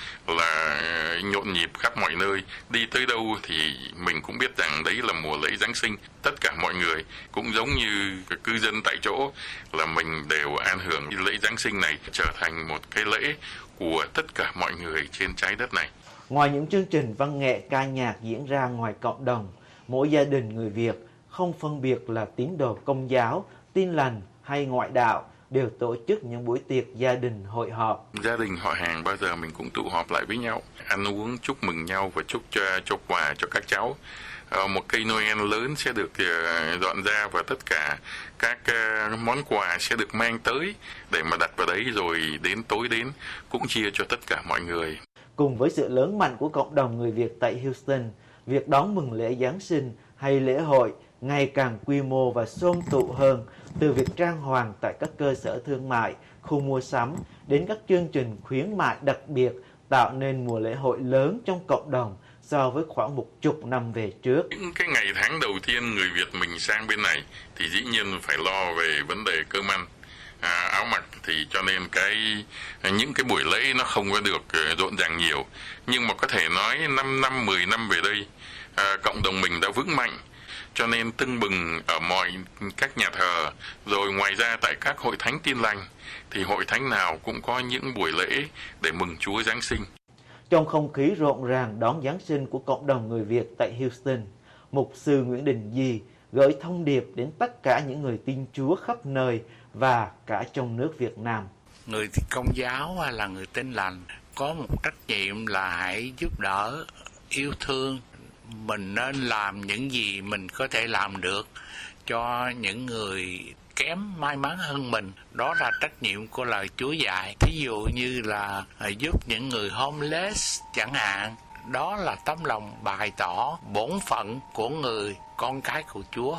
là nhộn nhịp khắp mọi nơi. Đi tới đâu thì mình cũng biết rằng đấy là mùa lễ Giáng sinh. Tất cả mọi người cũng giống như cư dân tại chỗ là mình đều an hưởng lễ Giáng sinh này trở thành một cái lễ của tất cả mọi người trên trái đất này. Ngoài những chương trình văn nghệ ca nhạc diễn ra ngoài cộng đồng, mỗi gia đình người Việt không phân biệt là tín đồ Công giáo, Tin lành hay ngoại đạo đều tổ chức những buổi tiệc gia đình hội họp. Gia đình họ hàng bao giờ mình cũng tụ họp lại với nhau, ăn uống chúc mừng nhau và chúc cho quà cho các cháu. Một cây Noel lớn sẽ được dọn ra và tất cả các món quà sẽ được mang tới để mà đặt vào đấy, rồi đến tối đến cũng chia cho tất cả mọi người. Cùng với sự lớn mạnh của cộng đồng người Việt tại Houston, việc đón mừng lễ Giáng sinh hay lễ hội ngày càng quy mô và xôm tụ hơn, từ việc trang hoàng tại các cơ sở thương mại, khu mua sắm đến các chương trình khuyến mại đặc biệt, tạo nên mùa lễ hội lớn trong cộng đồng so với khoảng 10 năm về trước. Những cái ngày tháng đầu tiên người Việt mình sang bên này thì dĩ nhiên phải lo về vấn đề cơm ăn, áo mặc, thì cho nên những cái buổi lễ nó không có được rộn ràng nhiều. Nhưng mà có thể nói 5 năm, 10 năm về đây, cộng đồng mình đã vững mạnh, cho nên tưng bừng ở mọi các nhà thờ, rồi ngoài ra tại các hội thánh Tin lành thì hội thánh nào cũng có những buổi lễ để mừng Chúa Giáng sinh. Trong không khí rộn ràng đón Giáng sinh của cộng đồng người Việt tại Houston, Mục sư Nguyễn Đình Di gửi thông điệp đến tất cả những người tin Chúa khắp nơi và cả trong nước Việt Nam. Người Công giáo hay là người Tin lành có một trách nhiệm là hãy giúp đỡ, yêu thương. Mình nên làm những gì mình có thể làm được cho những người kém may mắn hơn mình. Đó là trách nhiệm của lời Chúa dạy. Ví dụ như là giúp những người homeless chẳng hạn. Đó là tấm lòng bày tỏ bổn phận của người con cái của Chúa.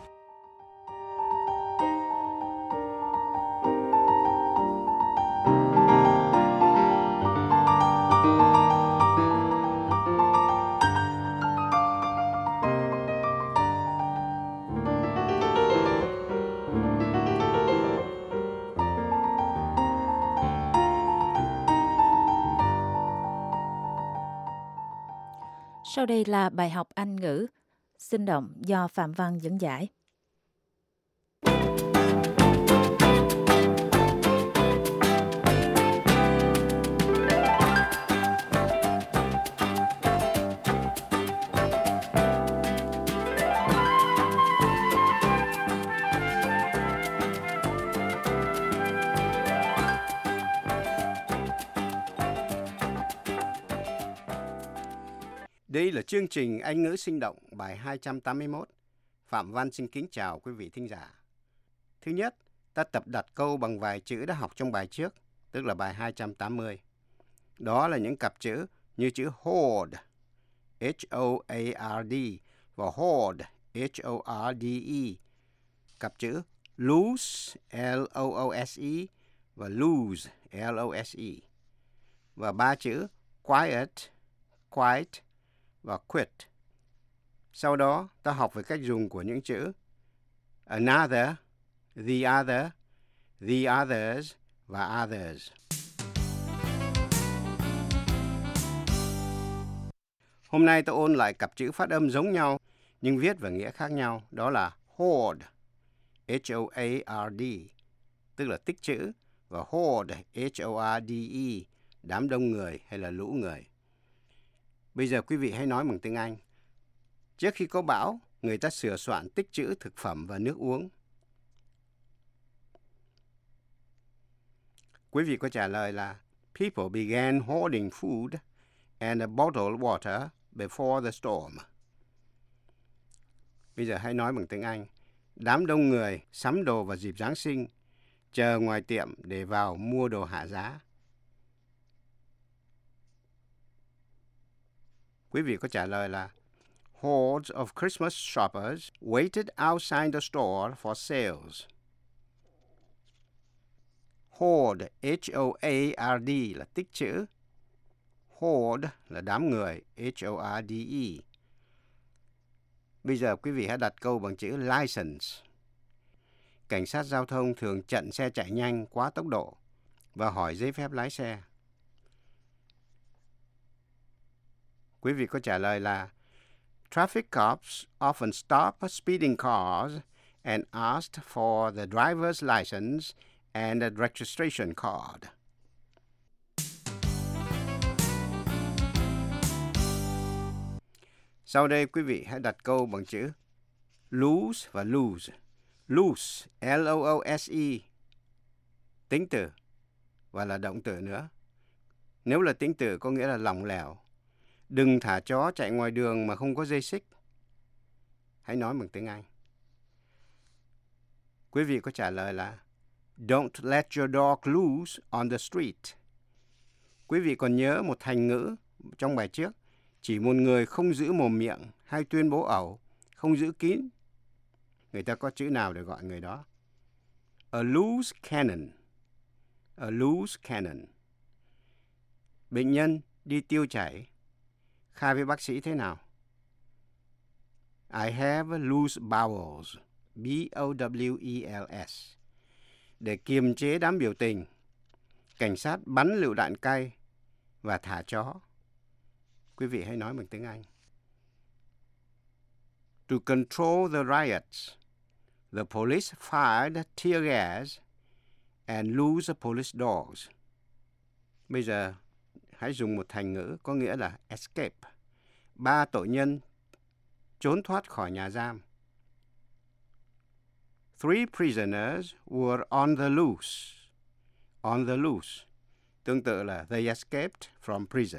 Sau đây là bài học Anh ngữ sinh động do Phạm Văn dẫn giải. Đây là chương trình Anh ngữ sinh động bài 281. Phạm Văn xin kính chào quý vị thính giả. Thứ nhất, ta tập đặt câu bằng vài chữ đã học trong bài trước, tức là bài 280. Đó là những cặp chữ như chữ hoard, H-O-A-R-D, và hoard, H-O-R-D-E. Cặp chữ lose, L-O-O-S-E, và lose, L-O-S-E. Và ba chữ quiet, quiet, và quit. Sau đó, ta học về cách dùng của những chữ another, the others và others. Hôm nay ta ôn lại cặp chữ phát âm giống nhau nhưng viết và nghĩa khác nhau. Đó là hoard, H-O-A-R-D, tức là tích trữ, và hoard, H-O-R-D-E, đám đông người hay là lũ người. Bây giờ quý vị hãy nói bằng tiếng Anh. Trước khi có bão, người ta sửa soạn tích trữ thực phẩm và nước uống. Quý vị có trả lời là People began hoarding food and bottled water before the storm. Bây giờ hãy nói bằng tiếng Anh. Đám đông người sắm đồ vào dịp Giáng sinh, chờ ngoài tiệm để vào mua đồ hạ giá. Quý vị có trả lời là Hordes of Christmas shoppers waited outside the store for sales. Hoard, H-O-A-R-D là tích trữ. Hoard là đám người, H-O-R-D-E. Bây giờ quý vị hãy đặt câu bằng chữ license. Cảnh sát giao thông thường chặn xe chạy nhanh quá tốc độ và hỏi giấy phép lái xe. Quý vị có trả lời là Traffic cops often stop speeding cars and ask for the driver's license and a registration card. Sau đây quý vị hãy đặt câu bằng chữ lose và lose. Lose, L-O-O-S-E, tính từ và là động từ nữa. Nếu là tính từ có nghĩa là lỏng lẻo. Đừng thả chó chạy ngoài đường mà không có dây xích. Hãy nói bằng tiếng Anh. Quý vị có trả lời là Don't let your dog loose on the street. Quý vị còn nhớ một thành ngữ trong bài trước, chỉ một người không giữ mồm miệng hay tuyên bố ẩu, không giữ kín. Người ta có chữ nào để gọi người đó? A loose cannon. A loose cannon. Bệnh nhân đi tiêu chảy. Khai với bác sĩ thế nào? I have loose bowels. B-O-W-E-L-S. Để kiềm chế đám biểu tình, cảnh sát bắn lựu đạn cay và thả chó. Quý vị hãy nói bằng tiếng Anh. To control the riots, the police fired tear gas and loose police dogs. Bây giờ hãy dùng một thành ngữ có nghĩa là escape. 3 tội nhân trốn thoát khỏi nhà giam. 3 prisoners were on the loose. On the loose. Tương tự là they escaped from prison.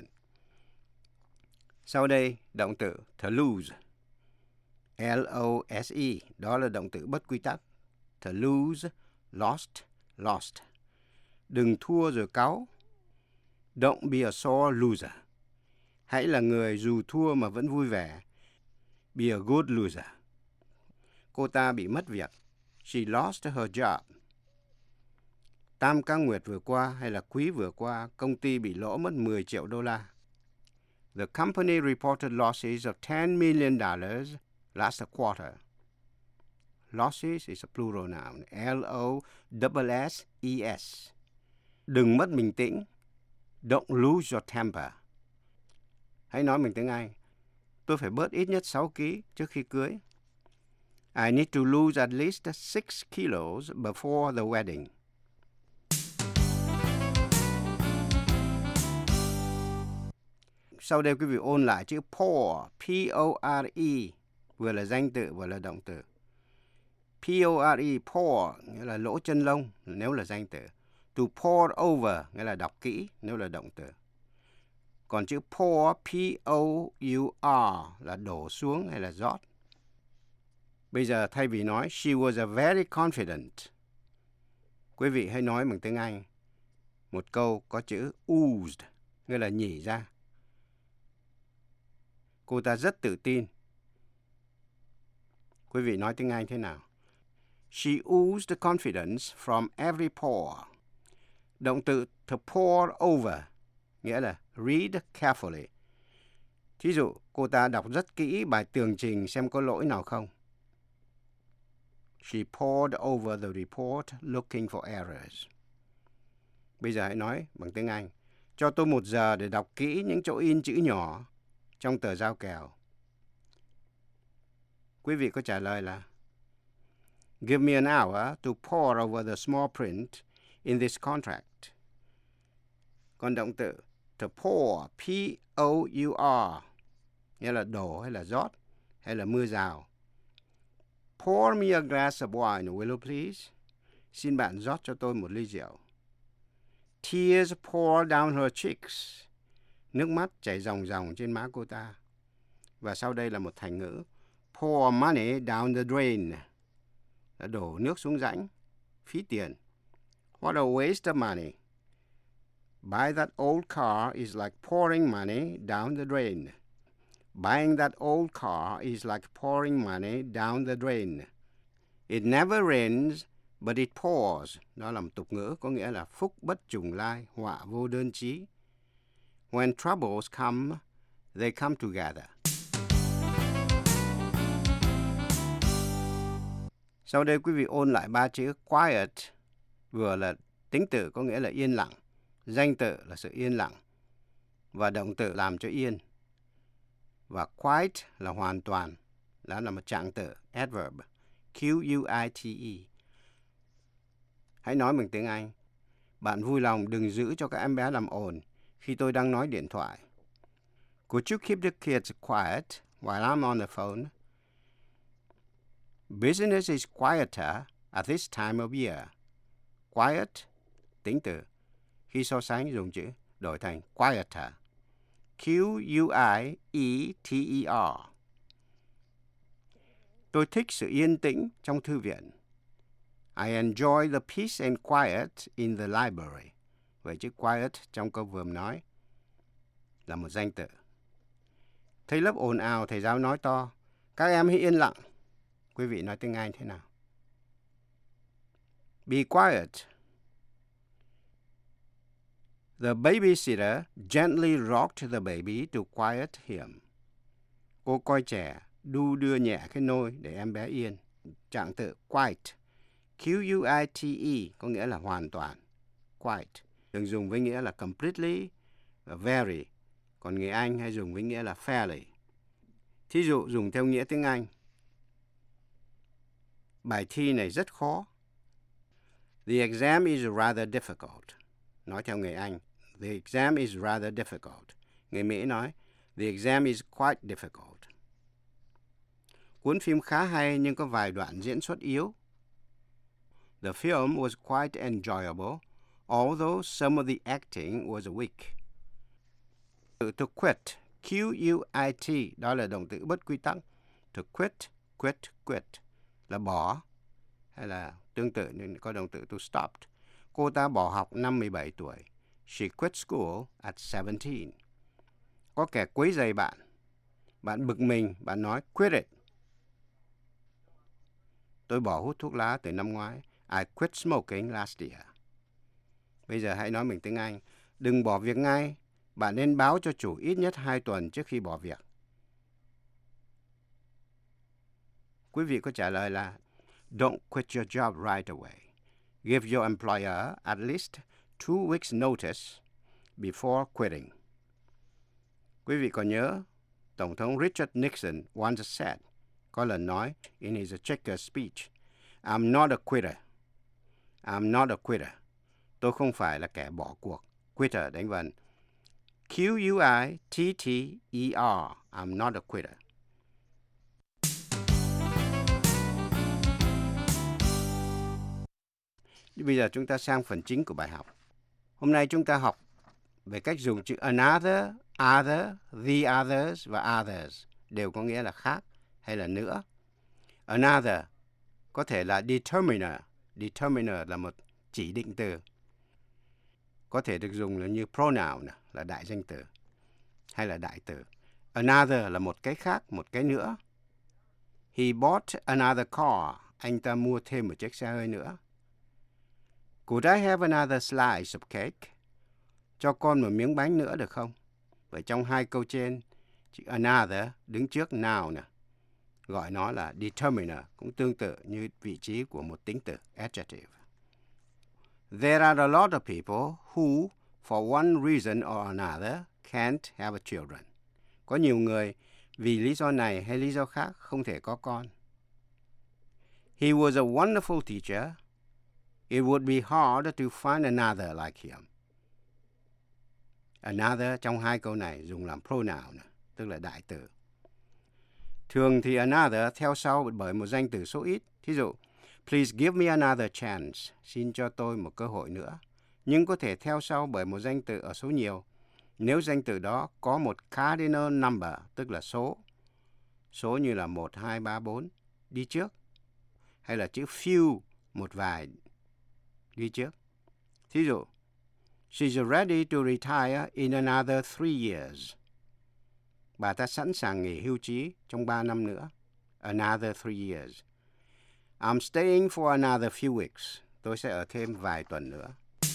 Sau đây, động từ to lose. L-O-S-E. Đó là động từ bất quy tắc. To lose, lost, lost. Đừng thua rồi cáu. Don't be a sore loser. Hãy là người dù thua mà vẫn vui vẻ. Be a good loser. Cô ta bị mất việc. She lost her job. Tam ca nguyệt vừa qua hay là quý vừa qua, công ty bị lỗ mất 10 triệu đô la. The company reported losses of $10 million last quarter. Losses is a plural noun. L-O-S-S-E-S. Đừng mất bình tĩnh. Don't lose your temper. Hãy nói bằng tiếng Anh. Tôi phải bớt ít nhất 6 kg trước khi cưới. I need to lose at least 6 kilos before the wedding. Sau đây quý vị ôn lại chữ pour, P-O-R-E, vừa là danh từ vừa là động từ. P-O-R-E, pour, nghĩa là lỗ chân lông nếu là danh từ. To pour over, nghĩa là đọc kỹ nếu là động từ. Còn chữ pour, P-O-U-R, là đổ xuống hay là rót. Bây giờ thay vì nói she was a very confident, quý vị hãy nói bằng tiếng Anh. Một câu có chữ oozed, nghĩa là nhỉ ra. Cô ta rất tự tin. Quý vị nói tiếng Anh thế nào? She oozed confidence from every pore. Động từ to pour over, nghĩa là read carefully. Thí dụ, cô ta đọc rất kỹ bài tường trình xem có lỗi nào không. She pored over the report looking for errors. Bây giờ hãy nói bằng tiếng Anh. Cho tôi 1 giờ để đọc kỹ những chỗ in chữ nhỏ trong tờ giao kèo. Quý vị có trả lời là Give me an hour to pore over the small print in this contract. Còn động từ to pour, P-O-U-R, nghĩa là đổ hay là rót hay là mưa rào. Pour me a glass of wine, will you please? Xin bạn rót cho tôi một ly rượu. Tears pour down her cheeks. Nước mắt chảy ròng ròng trên má cô ta. Và sau đây là một thành ngữ. Pour money down the drain. Là đổ nước xuống rãnh. Phí tiền. What a waste of money. Buy that old car is like pouring money down the drain. Buying that old car is like pouring money down the drain. It never rains, But it pours, đó là một tục ngữ có nghĩa là phúc bất trùng lai, họa vô đơn chí. When troubles come, they come together. Sau đây quý vị ôn lại 3 chữ quiet, vừa là tính từ có nghĩa là yên lặng, danh từ là sự yên lặng, và động từ làm cho yên. Và quiet là hoàn toàn, đó là một trạng từ, adverb, Q-U-I-T-E. Hãy nói bằng tiếng Anh. Bạn vui lòng đừng giữ cho các em bé làm ồn khi tôi đang nói điện thoại. Could you keep the kids quiet while I'm on the phone? Business is quieter at this time of year. Quiet, tính từ. Khi so sánh dùng chữ đổi thành quieter. Q-U-I-E-T-E-R. Tôi thích sự yên tĩnh trong thư viện. I enjoy the peace and quiet in the library. Vậy chữ quiet trong câu vừa nói là một danh từ. Thấy lớp ồn ào, thầy giáo nói to, các em hãy yên lặng. Quý vị nói tiếng Anh thế nào? Be quiet. The babysitter gently rocked the baby to quiet him. Cô coi trẻ đu đưa nhẹ cái nôi để em bé yên. Trạng từ quiet, Q-U-I-T-E có nghĩa là hoàn toàn. Quiet thường dùng với nghĩa là completely và very, còn người Anh hay dùng với nghĩa là fairly. Thí dụ dùng theo nghĩa tiếng Anh. Bài thi này rất khó. The exam is rather difficult. Nói theo người Anh, the exam is rather difficult. Người Mỹ nói, the exam is quite difficult. Cuốn phim khá hay nhưng có vài đoạn diễn xuất yếu. The film was quite enjoyable, although some of the acting was weak. To quit, Q-U-I-T, đó là động từ bất quy tắc. To quit, quit, quit, là bỏ, hay là tương tự nên có động từ to stop. Cô ta bỏ học năm 17 tuổi. She quit school at 17. Có kẻ quấy rầy bạn. Bạn bực mình, bạn nói quit it. Tôi bỏ hút thuốc lá từ năm ngoái. I quit smoking last year. Bây giờ hãy nói bằng tiếng Anh. Đừng bỏ việc ngay. Bạn nên báo cho chủ ít nhất 2 tuần trước khi bỏ việc. Quý vị có trả lời là don't quit your job right away. Give your employer at least 2 weeks notice before quitting. Quý vị còn nhớ, Tổng thống Richard Nixon once said, có lần nói in his checker speech, I'm not a quitter. I'm not a quitter. Tôi không phải là kẻ bỏ cuộc. Quitter đánh vần. Q-U-I-T-T-E-R. I'm not a quitter. Bây giờ chúng ta sang phần chính của bài học. Hôm nay chúng ta học về cách dùng chữ another, other, the others và others. Đều có nghĩa là khác hay là nữa. Another có thể là determiner. Determiner là một chỉ định từ. Có thể được dùng là như pronoun, là đại danh từ hay là đại từ. Another là một cái khác, một cái nữa. He bought another car. Anh ta mua thêm một chiếc xe hơi nữa. Could I have another slice of cake? Cho con một miếng bánh nữa được không? Vậy trong hai câu trên, chữ another đứng trước now nè. Gọi nó là determiner, cũng tương tự như vị trí của một tính từ, adjective. There are a lot of people who, for one reason or another, can't have children. Có nhiều người vì lý do này hay lý do khác không thể có con. He was a wonderful teacher. It would be hard to find another like him. Another trong hai câu này dùng làm pronoun, tức là đại từ. Thường thì another theo sau bởi một danh từ số ít. Thí dụ, please give me another chance. Xin cho tôi một cơ hội nữa. Nhưng có thể theo sau bởi một danh từ ở số nhiều. Nếu danh từ đó có một cardinal number, tức là số. Số như là 1, 2, 3, 4 đi trước. Hay là chữ few, một vài đi trước. Thí dụ, she's ready to retire in another 3 years. Bà ta sẵn sàng nghỉ hưu trí trong 3 năm nữa. Another 3 years. I'm staying for another few weeks. Tôi sẽ ở thêm vài tuần nữa.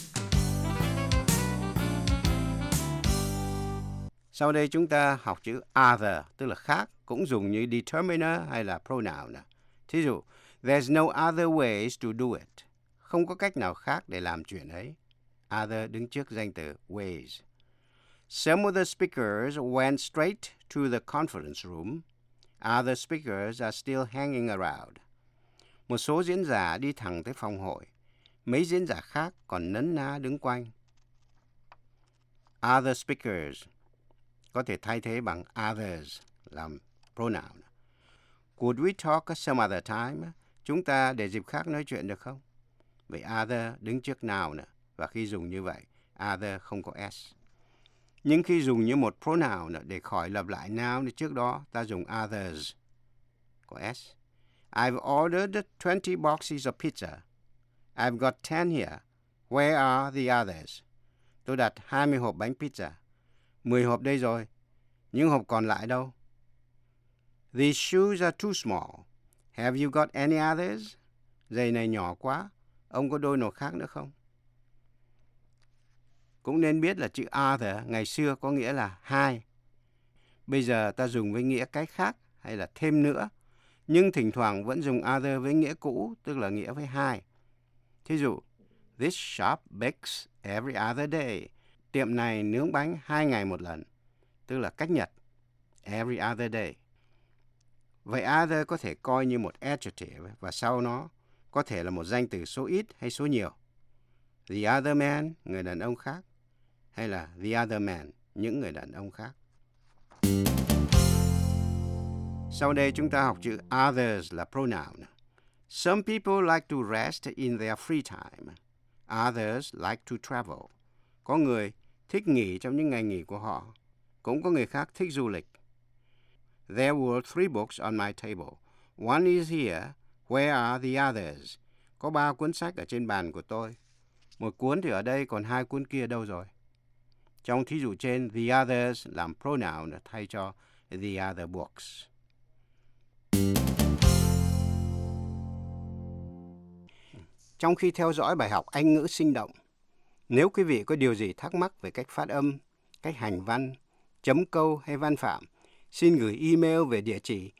Sau đây chúng ta học chữ other, tức là khác, cũng dùng như determiner hay là pronoun. Thí dụ, there's no other ways to do it. Không có cách nào khác để làm chuyện ấy. Other đứng trước danh từ ways. Some of the speakers went straight to the conference room. Other speakers are still hanging around. Một số diễn giả đi thẳng tới phòng hội. Mấy diễn giả khác còn nấn ná đứng quanh. Other speakers có thể thay thế bằng others làm pronoun. Could we talk some other time? Chúng ta để dịp khác nói chuyện được không? Vậy other đứng trước noun nữa. Và khi dùng như vậy, other không có s. Nhưng khi dùng như một pronoun để khỏi lặp lại noun thì trước đó ta dùng others có s. I've ordered 20 boxes of pizza. I've got 10 here. Where are the others? Tôi đặt 20 hộp bánh pizza. 10 hộp đây rồi. Những hộp còn lại đâu? These shoes are too small. Have you got any others? Giày này nhỏ quá. Ông có đôi nào khác nữa không? Cũng nên biết là chữ other ngày xưa có nghĩa là hai. Bây giờ ta dùng với nghĩa cái khác hay là thêm nữa. Nhưng thỉnh thoảng vẫn dùng other với nghĩa cũ, tức là nghĩa với hai. Thí dụ, this shop bakes every other day. Tiệm này nướng bánh 2 ngày một lần, tức là cách nhật. Every other day. Vậy other có thể coi như một adjective và sau nó có thể là một danh từ số ít hay số nhiều. The other man, người đàn ông khác. Hay là the other man, những người đàn ông khác. Sau đây chúng ta học chữ others là pronoun. Some people like to rest in their free time. Others like to travel. Có người thích nghỉ trong những ngày nghỉ của họ. Cũng có người khác thích du lịch. There were 3 books on my table. One is here. Where are the others? Có 3 cuốn sách ở trên bàn của tôi. Một cuốn thì ở đây, còn 2 cuốn kia đâu rồi? Trong thí dụ trên, the others làm pronoun thay cho the other books. Trong khi theo dõi bài học Anh ngữ sinh động, nếu quý vị có điều gì thắc mắc về cách phát âm, cách hành văn, chấm câu hay văn phạm, xin gửi email về địa chỉ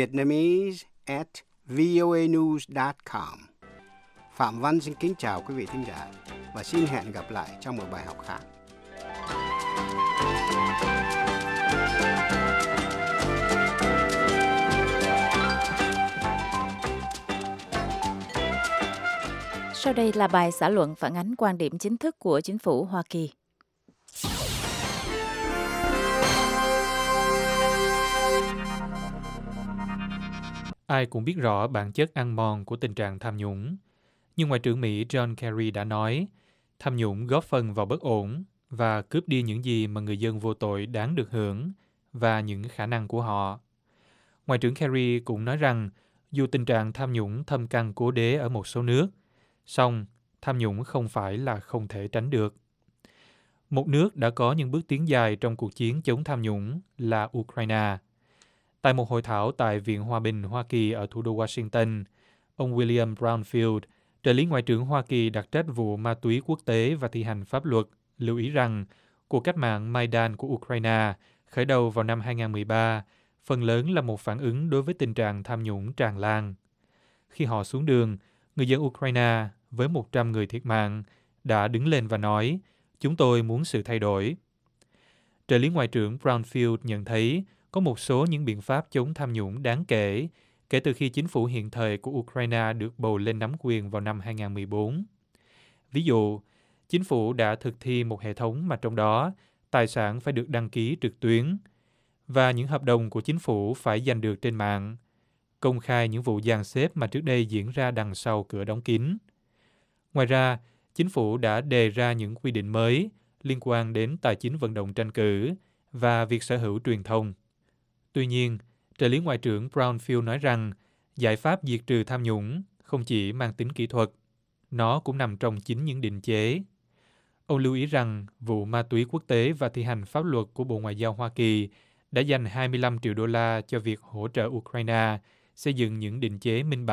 vietnamese@voanews.com. Phạm Văn xin kính chào quý vị thính giả và xin hẹn gặp lại trong một bài học khác. Sau đây là bài xã luận phản ánh quan điểm chính thức của chính phủ Hoa Kỳ. Ai cũng biết rõ bản chất ăn mòn của tình trạng tham nhũng. Nhưng Ngoại trưởng Mỹ John Kerry đã nói, tham nhũng góp phần vào bất ổn và cướp đi những gì mà người dân vô tội đáng được hưởng và những khả năng của họ. Ngoại trưởng Kerry cũng nói rằng, dù tình trạng tham nhũng thâm căn cố đế ở một số nước, song tham nhũng không phải là không thể tránh được. Một nước đã có những bước tiến dài trong cuộc chiến chống tham nhũng là Ukraine. Tại một hội thảo tại Viện Hòa bình Hoa Kỳ ở thủ đô Washington, ông William Brownfield, trợ lý Ngoại trưởng Hoa Kỳ đặc trách vụ ma túy quốc tế và thi hành pháp luật, lưu ý rằng cuộc cách mạng Maidan của Ukraine khởi đầu vào năm 2013 phần lớn là một phản ứng đối với tình trạng tham nhũng tràn lan. Khi họ xuống đường, người dân Ukraine với 100 người thiệt mạng đã đứng lên và nói, chúng tôi muốn sự thay đổi. Trợ lý Ngoại trưởng Brownfield nhận thấy có một số những biện pháp chống tham nhũng đáng kể kể từ khi chính phủ hiện thời của Ukraine được bầu lên nắm quyền vào năm 2014. Ví dụ, chính phủ đã thực thi một hệ thống mà trong đó tài sản phải được đăng ký trực tuyến và những hợp đồng của chính phủ phải giành được trên mạng, công khai những vụ dàn xếp mà trước đây diễn ra đằng sau cửa đóng kín. Ngoài ra, chính phủ đã đề ra những quy định mới liên quan đến tài chính vận động tranh cử và việc sở hữu truyền thông. Tuy nhiên, trợ lý Ngoại trưởng Brownfield nói rằng giải pháp diệt trừ tham nhũng không chỉ mang tính kỹ thuật, nó cũng nằm trong chính những định chế. Ông lưu ý rằng vụ ma túy quốc tế và thi hành pháp luật của Bộ Ngoại giao Hoa Kỳ đã dành 25 triệu đô la cho việc hỗ trợ Ukraine xây dựng những định chế minh bạch,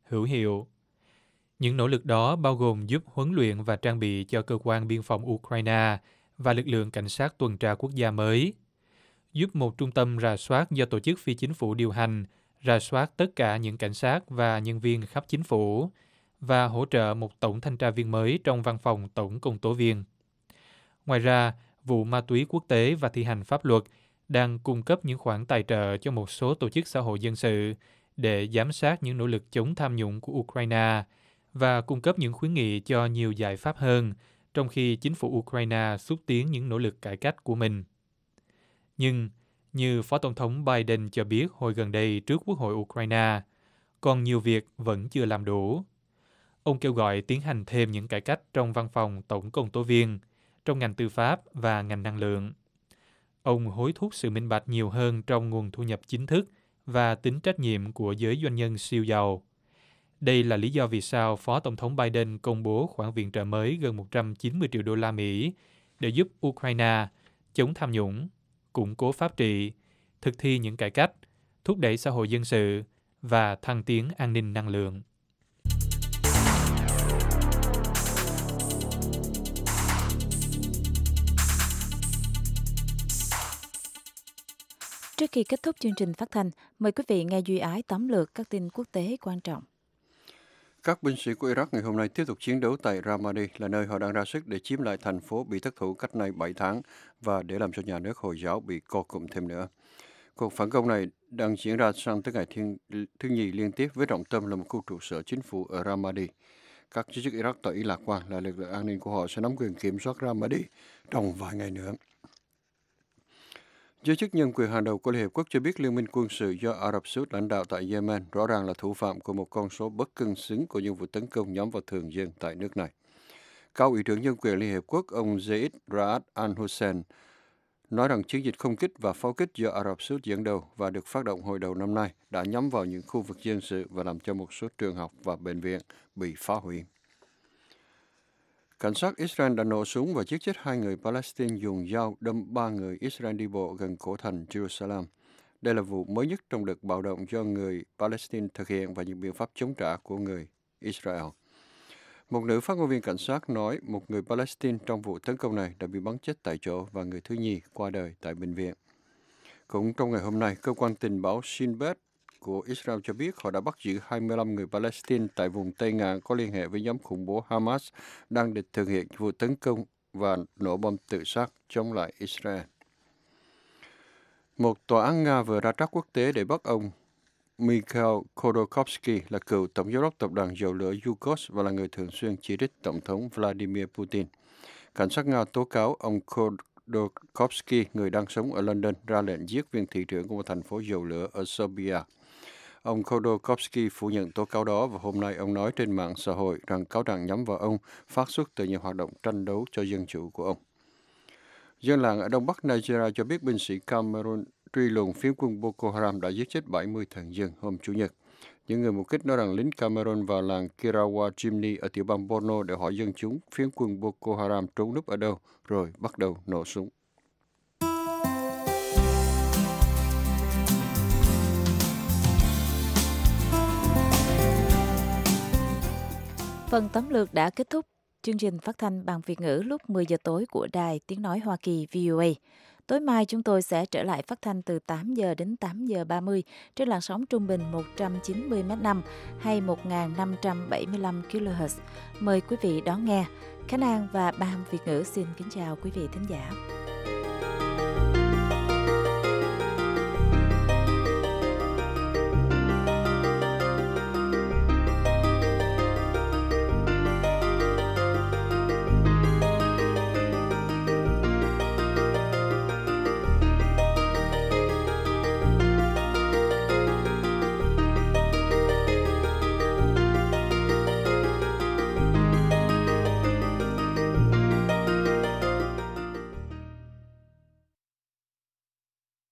hữu hiệu. Những nỗ lực đó bao gồm giúp huấn luyện và trang bị cho cơ quan biên phòng Ukraine và lực lượng cảnh sát tuần tra quốc gia mới, giúp một trung tâm rà soát do tổ chức phi chính phủ điều hành, rà soát tất cả những cảnh sát và nhân viên khắp chính phủ, và hỗ trợ một tổng thanh tra viên mới trong văn phòng tổng công tố viên. Ngoài ra, vụ ma túy quốc tế và thi hành pháp luật đang cung cấp những khoản tài trợ cho một số tổ chức xã hội dân sự để giám sát những nỗ lực chống tham nhũng của Ukraine và cung cấp những khuyến nghị cho nhiều giải pháp hơn, trong khi chính phủ Ukraine xúc tiến những nỗ lực cải cách của mình. Nhưng, như Phó Tổng thống Biden cho biết hồi gần đây trước Quốc hội Ukraine, còn nhiều việc vẫn chưa làm đủ. Ông kêu gọi tiến hành thêm những cải cách trong văn phòng tổng công tố viên, trong ngành tư pháp và ngành năng lượng. Ông hối thúc sự minh bạch nhiều hơn trong nguồn thu nhập chính thức và tính trách nhiệm của giới doanh nhân siêu giàu. Đây là lý do vì sao Phó Tổng thống Biden công bố khoản viện trợ mới gần 190 triệu đô la Mỹ để giúp Ukraine chống tham nhũng, củng cố pháp trị, thực thi những cải cách, thúc đẩy xã hội dân sự và thăng tiến an ninh năng lượng. Trước khi kết thúc chương trình phát thanh, mời quý vị nghe Duy Ái tóm lược các tin quốc tế quan trọng. Các binh sĩ của Iraq ngày hôm nay tiếp tục chiến đấu tại Ramadi, là nơi họ đang ra sức để chiếm lại thành phố bị thất thủ cách nay 7 tháng và để làm cho nhà nước Hồi giáo bị co cụm thêm nữa. Cuộc phản công này đang diễn ra sang tới ngày thứ nhì liên tiếp với trọng tâm là một khu trụ sở chính phủ ở Ramadi. Các giới chức Iraq tỏ ý lạc quan là lực lượng an ninh của họ sẽ nắm quyền kiểm soát Ramadi trong vài ngày nữa. Giới chức nhân quyền hàng đầu của Liên Hiệp Quốc cho biết Liên minh quân sự do Ả Rập Xê Út lãnh đạo tại Yemen rõ ràng là thủ phạm của một con số bất cân xứng của những vụ tấn công nhắm vào thường dân tại nước này. Cao ủy trưởng nhân quyền Liên Hiệp Quốc ông Zeid Ra'ad al-Hussein nói rằng chiến dịch không kích và pháo kích do Ả Rập Xê Út dẫn đầu và được phát động hồi đầu năm nay đã nhắm vào những khu vực dân sự và làm cho một số trường học và bệnh viện bị phá hủy. Cảnh sát Israel đã nổ súng và giết chết 2 người Palestine dùng dao đâm 3 người Israel đi bộ gần cổ thành Jerusalem. Đây là vụ mới nhất trong đợt bạo động do người Palestine thực hiện và những biện pháp chống trả của người Israel. Một nữ phát ngôn viên cảnh sát nói một người Palestine trong vụ tấn công này đã bị bắn chết tại chỗ và người thứ nhì qua đời tại bệnh viện. Cũng trong ngày hôm nay, cơ quan tình báo Shin Bet của Israel cho biết họ đã bắt giữ 25 người Palestine tại vùng Tây Ngạn có liên hệ với nhóm khủng bố Hamas đang định thực hiện vụ tấn công và nổ bom tự sát chống lại Israel. Một tòa án Nga vừa ra trắc quốc tế để bắt ông Mikhail Khodorkovsky là cựu tổng giám đốc tập đoàn dầu lửa Yukos và là người thường xuyên chỉ trích Tổng thống Vladimir Putin. Cảnh sát Nga tố cáo ông Khodorkovsky, người đang sống ở London, ra lệnh giết viên thị trưởng của một thành phố dầu lửa ở Serbia. Ông Khodorkovsky phủ nhận tố cáo đó và hôm nay ông nói trên mạng xã hội rằng cáo trạng nhắm vào ông phát xuất từ những hoạt động tranh đấu cho dân chủ của ông. Dân làng ở Đông Bắc Nigeria cho biết binh sĩ Cameroon truy lùng phiến quân Boko Haram đã giết chết 70 thường dân hôm Chủ nhật. Những người mục kích nói rằng lính Cameroon vào làng Kirawa Jimny ở tiểu bang Borno để hỏi dân chúng phiến quân Boko Haram trốn núp ở đâu, rồi bắt đầu nổ súng. Phần tóm lược đã kết thúc chương trình phát thanh bằng Việt ngữ lúc 10 giờ tối của Đài Tiếng Nói Hoa Kỳ VOA. Tối mai chúng tôi sẽ trở lại phát thanh từ 8 giờ đến 8 giờ 30 trên làn sóng trung bình 190 m5 hay 1575 kHz. Mời quý vị đón nghe. Khánh An và Ban Việt ngữ xin kính chào quý vị thính giả.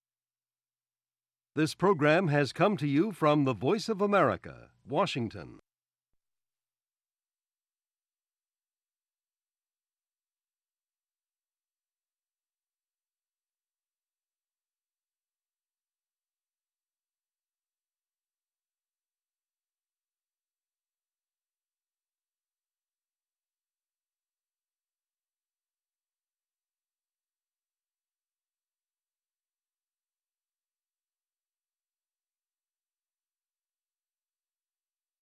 This program has come to you from the Voice of America, Washington.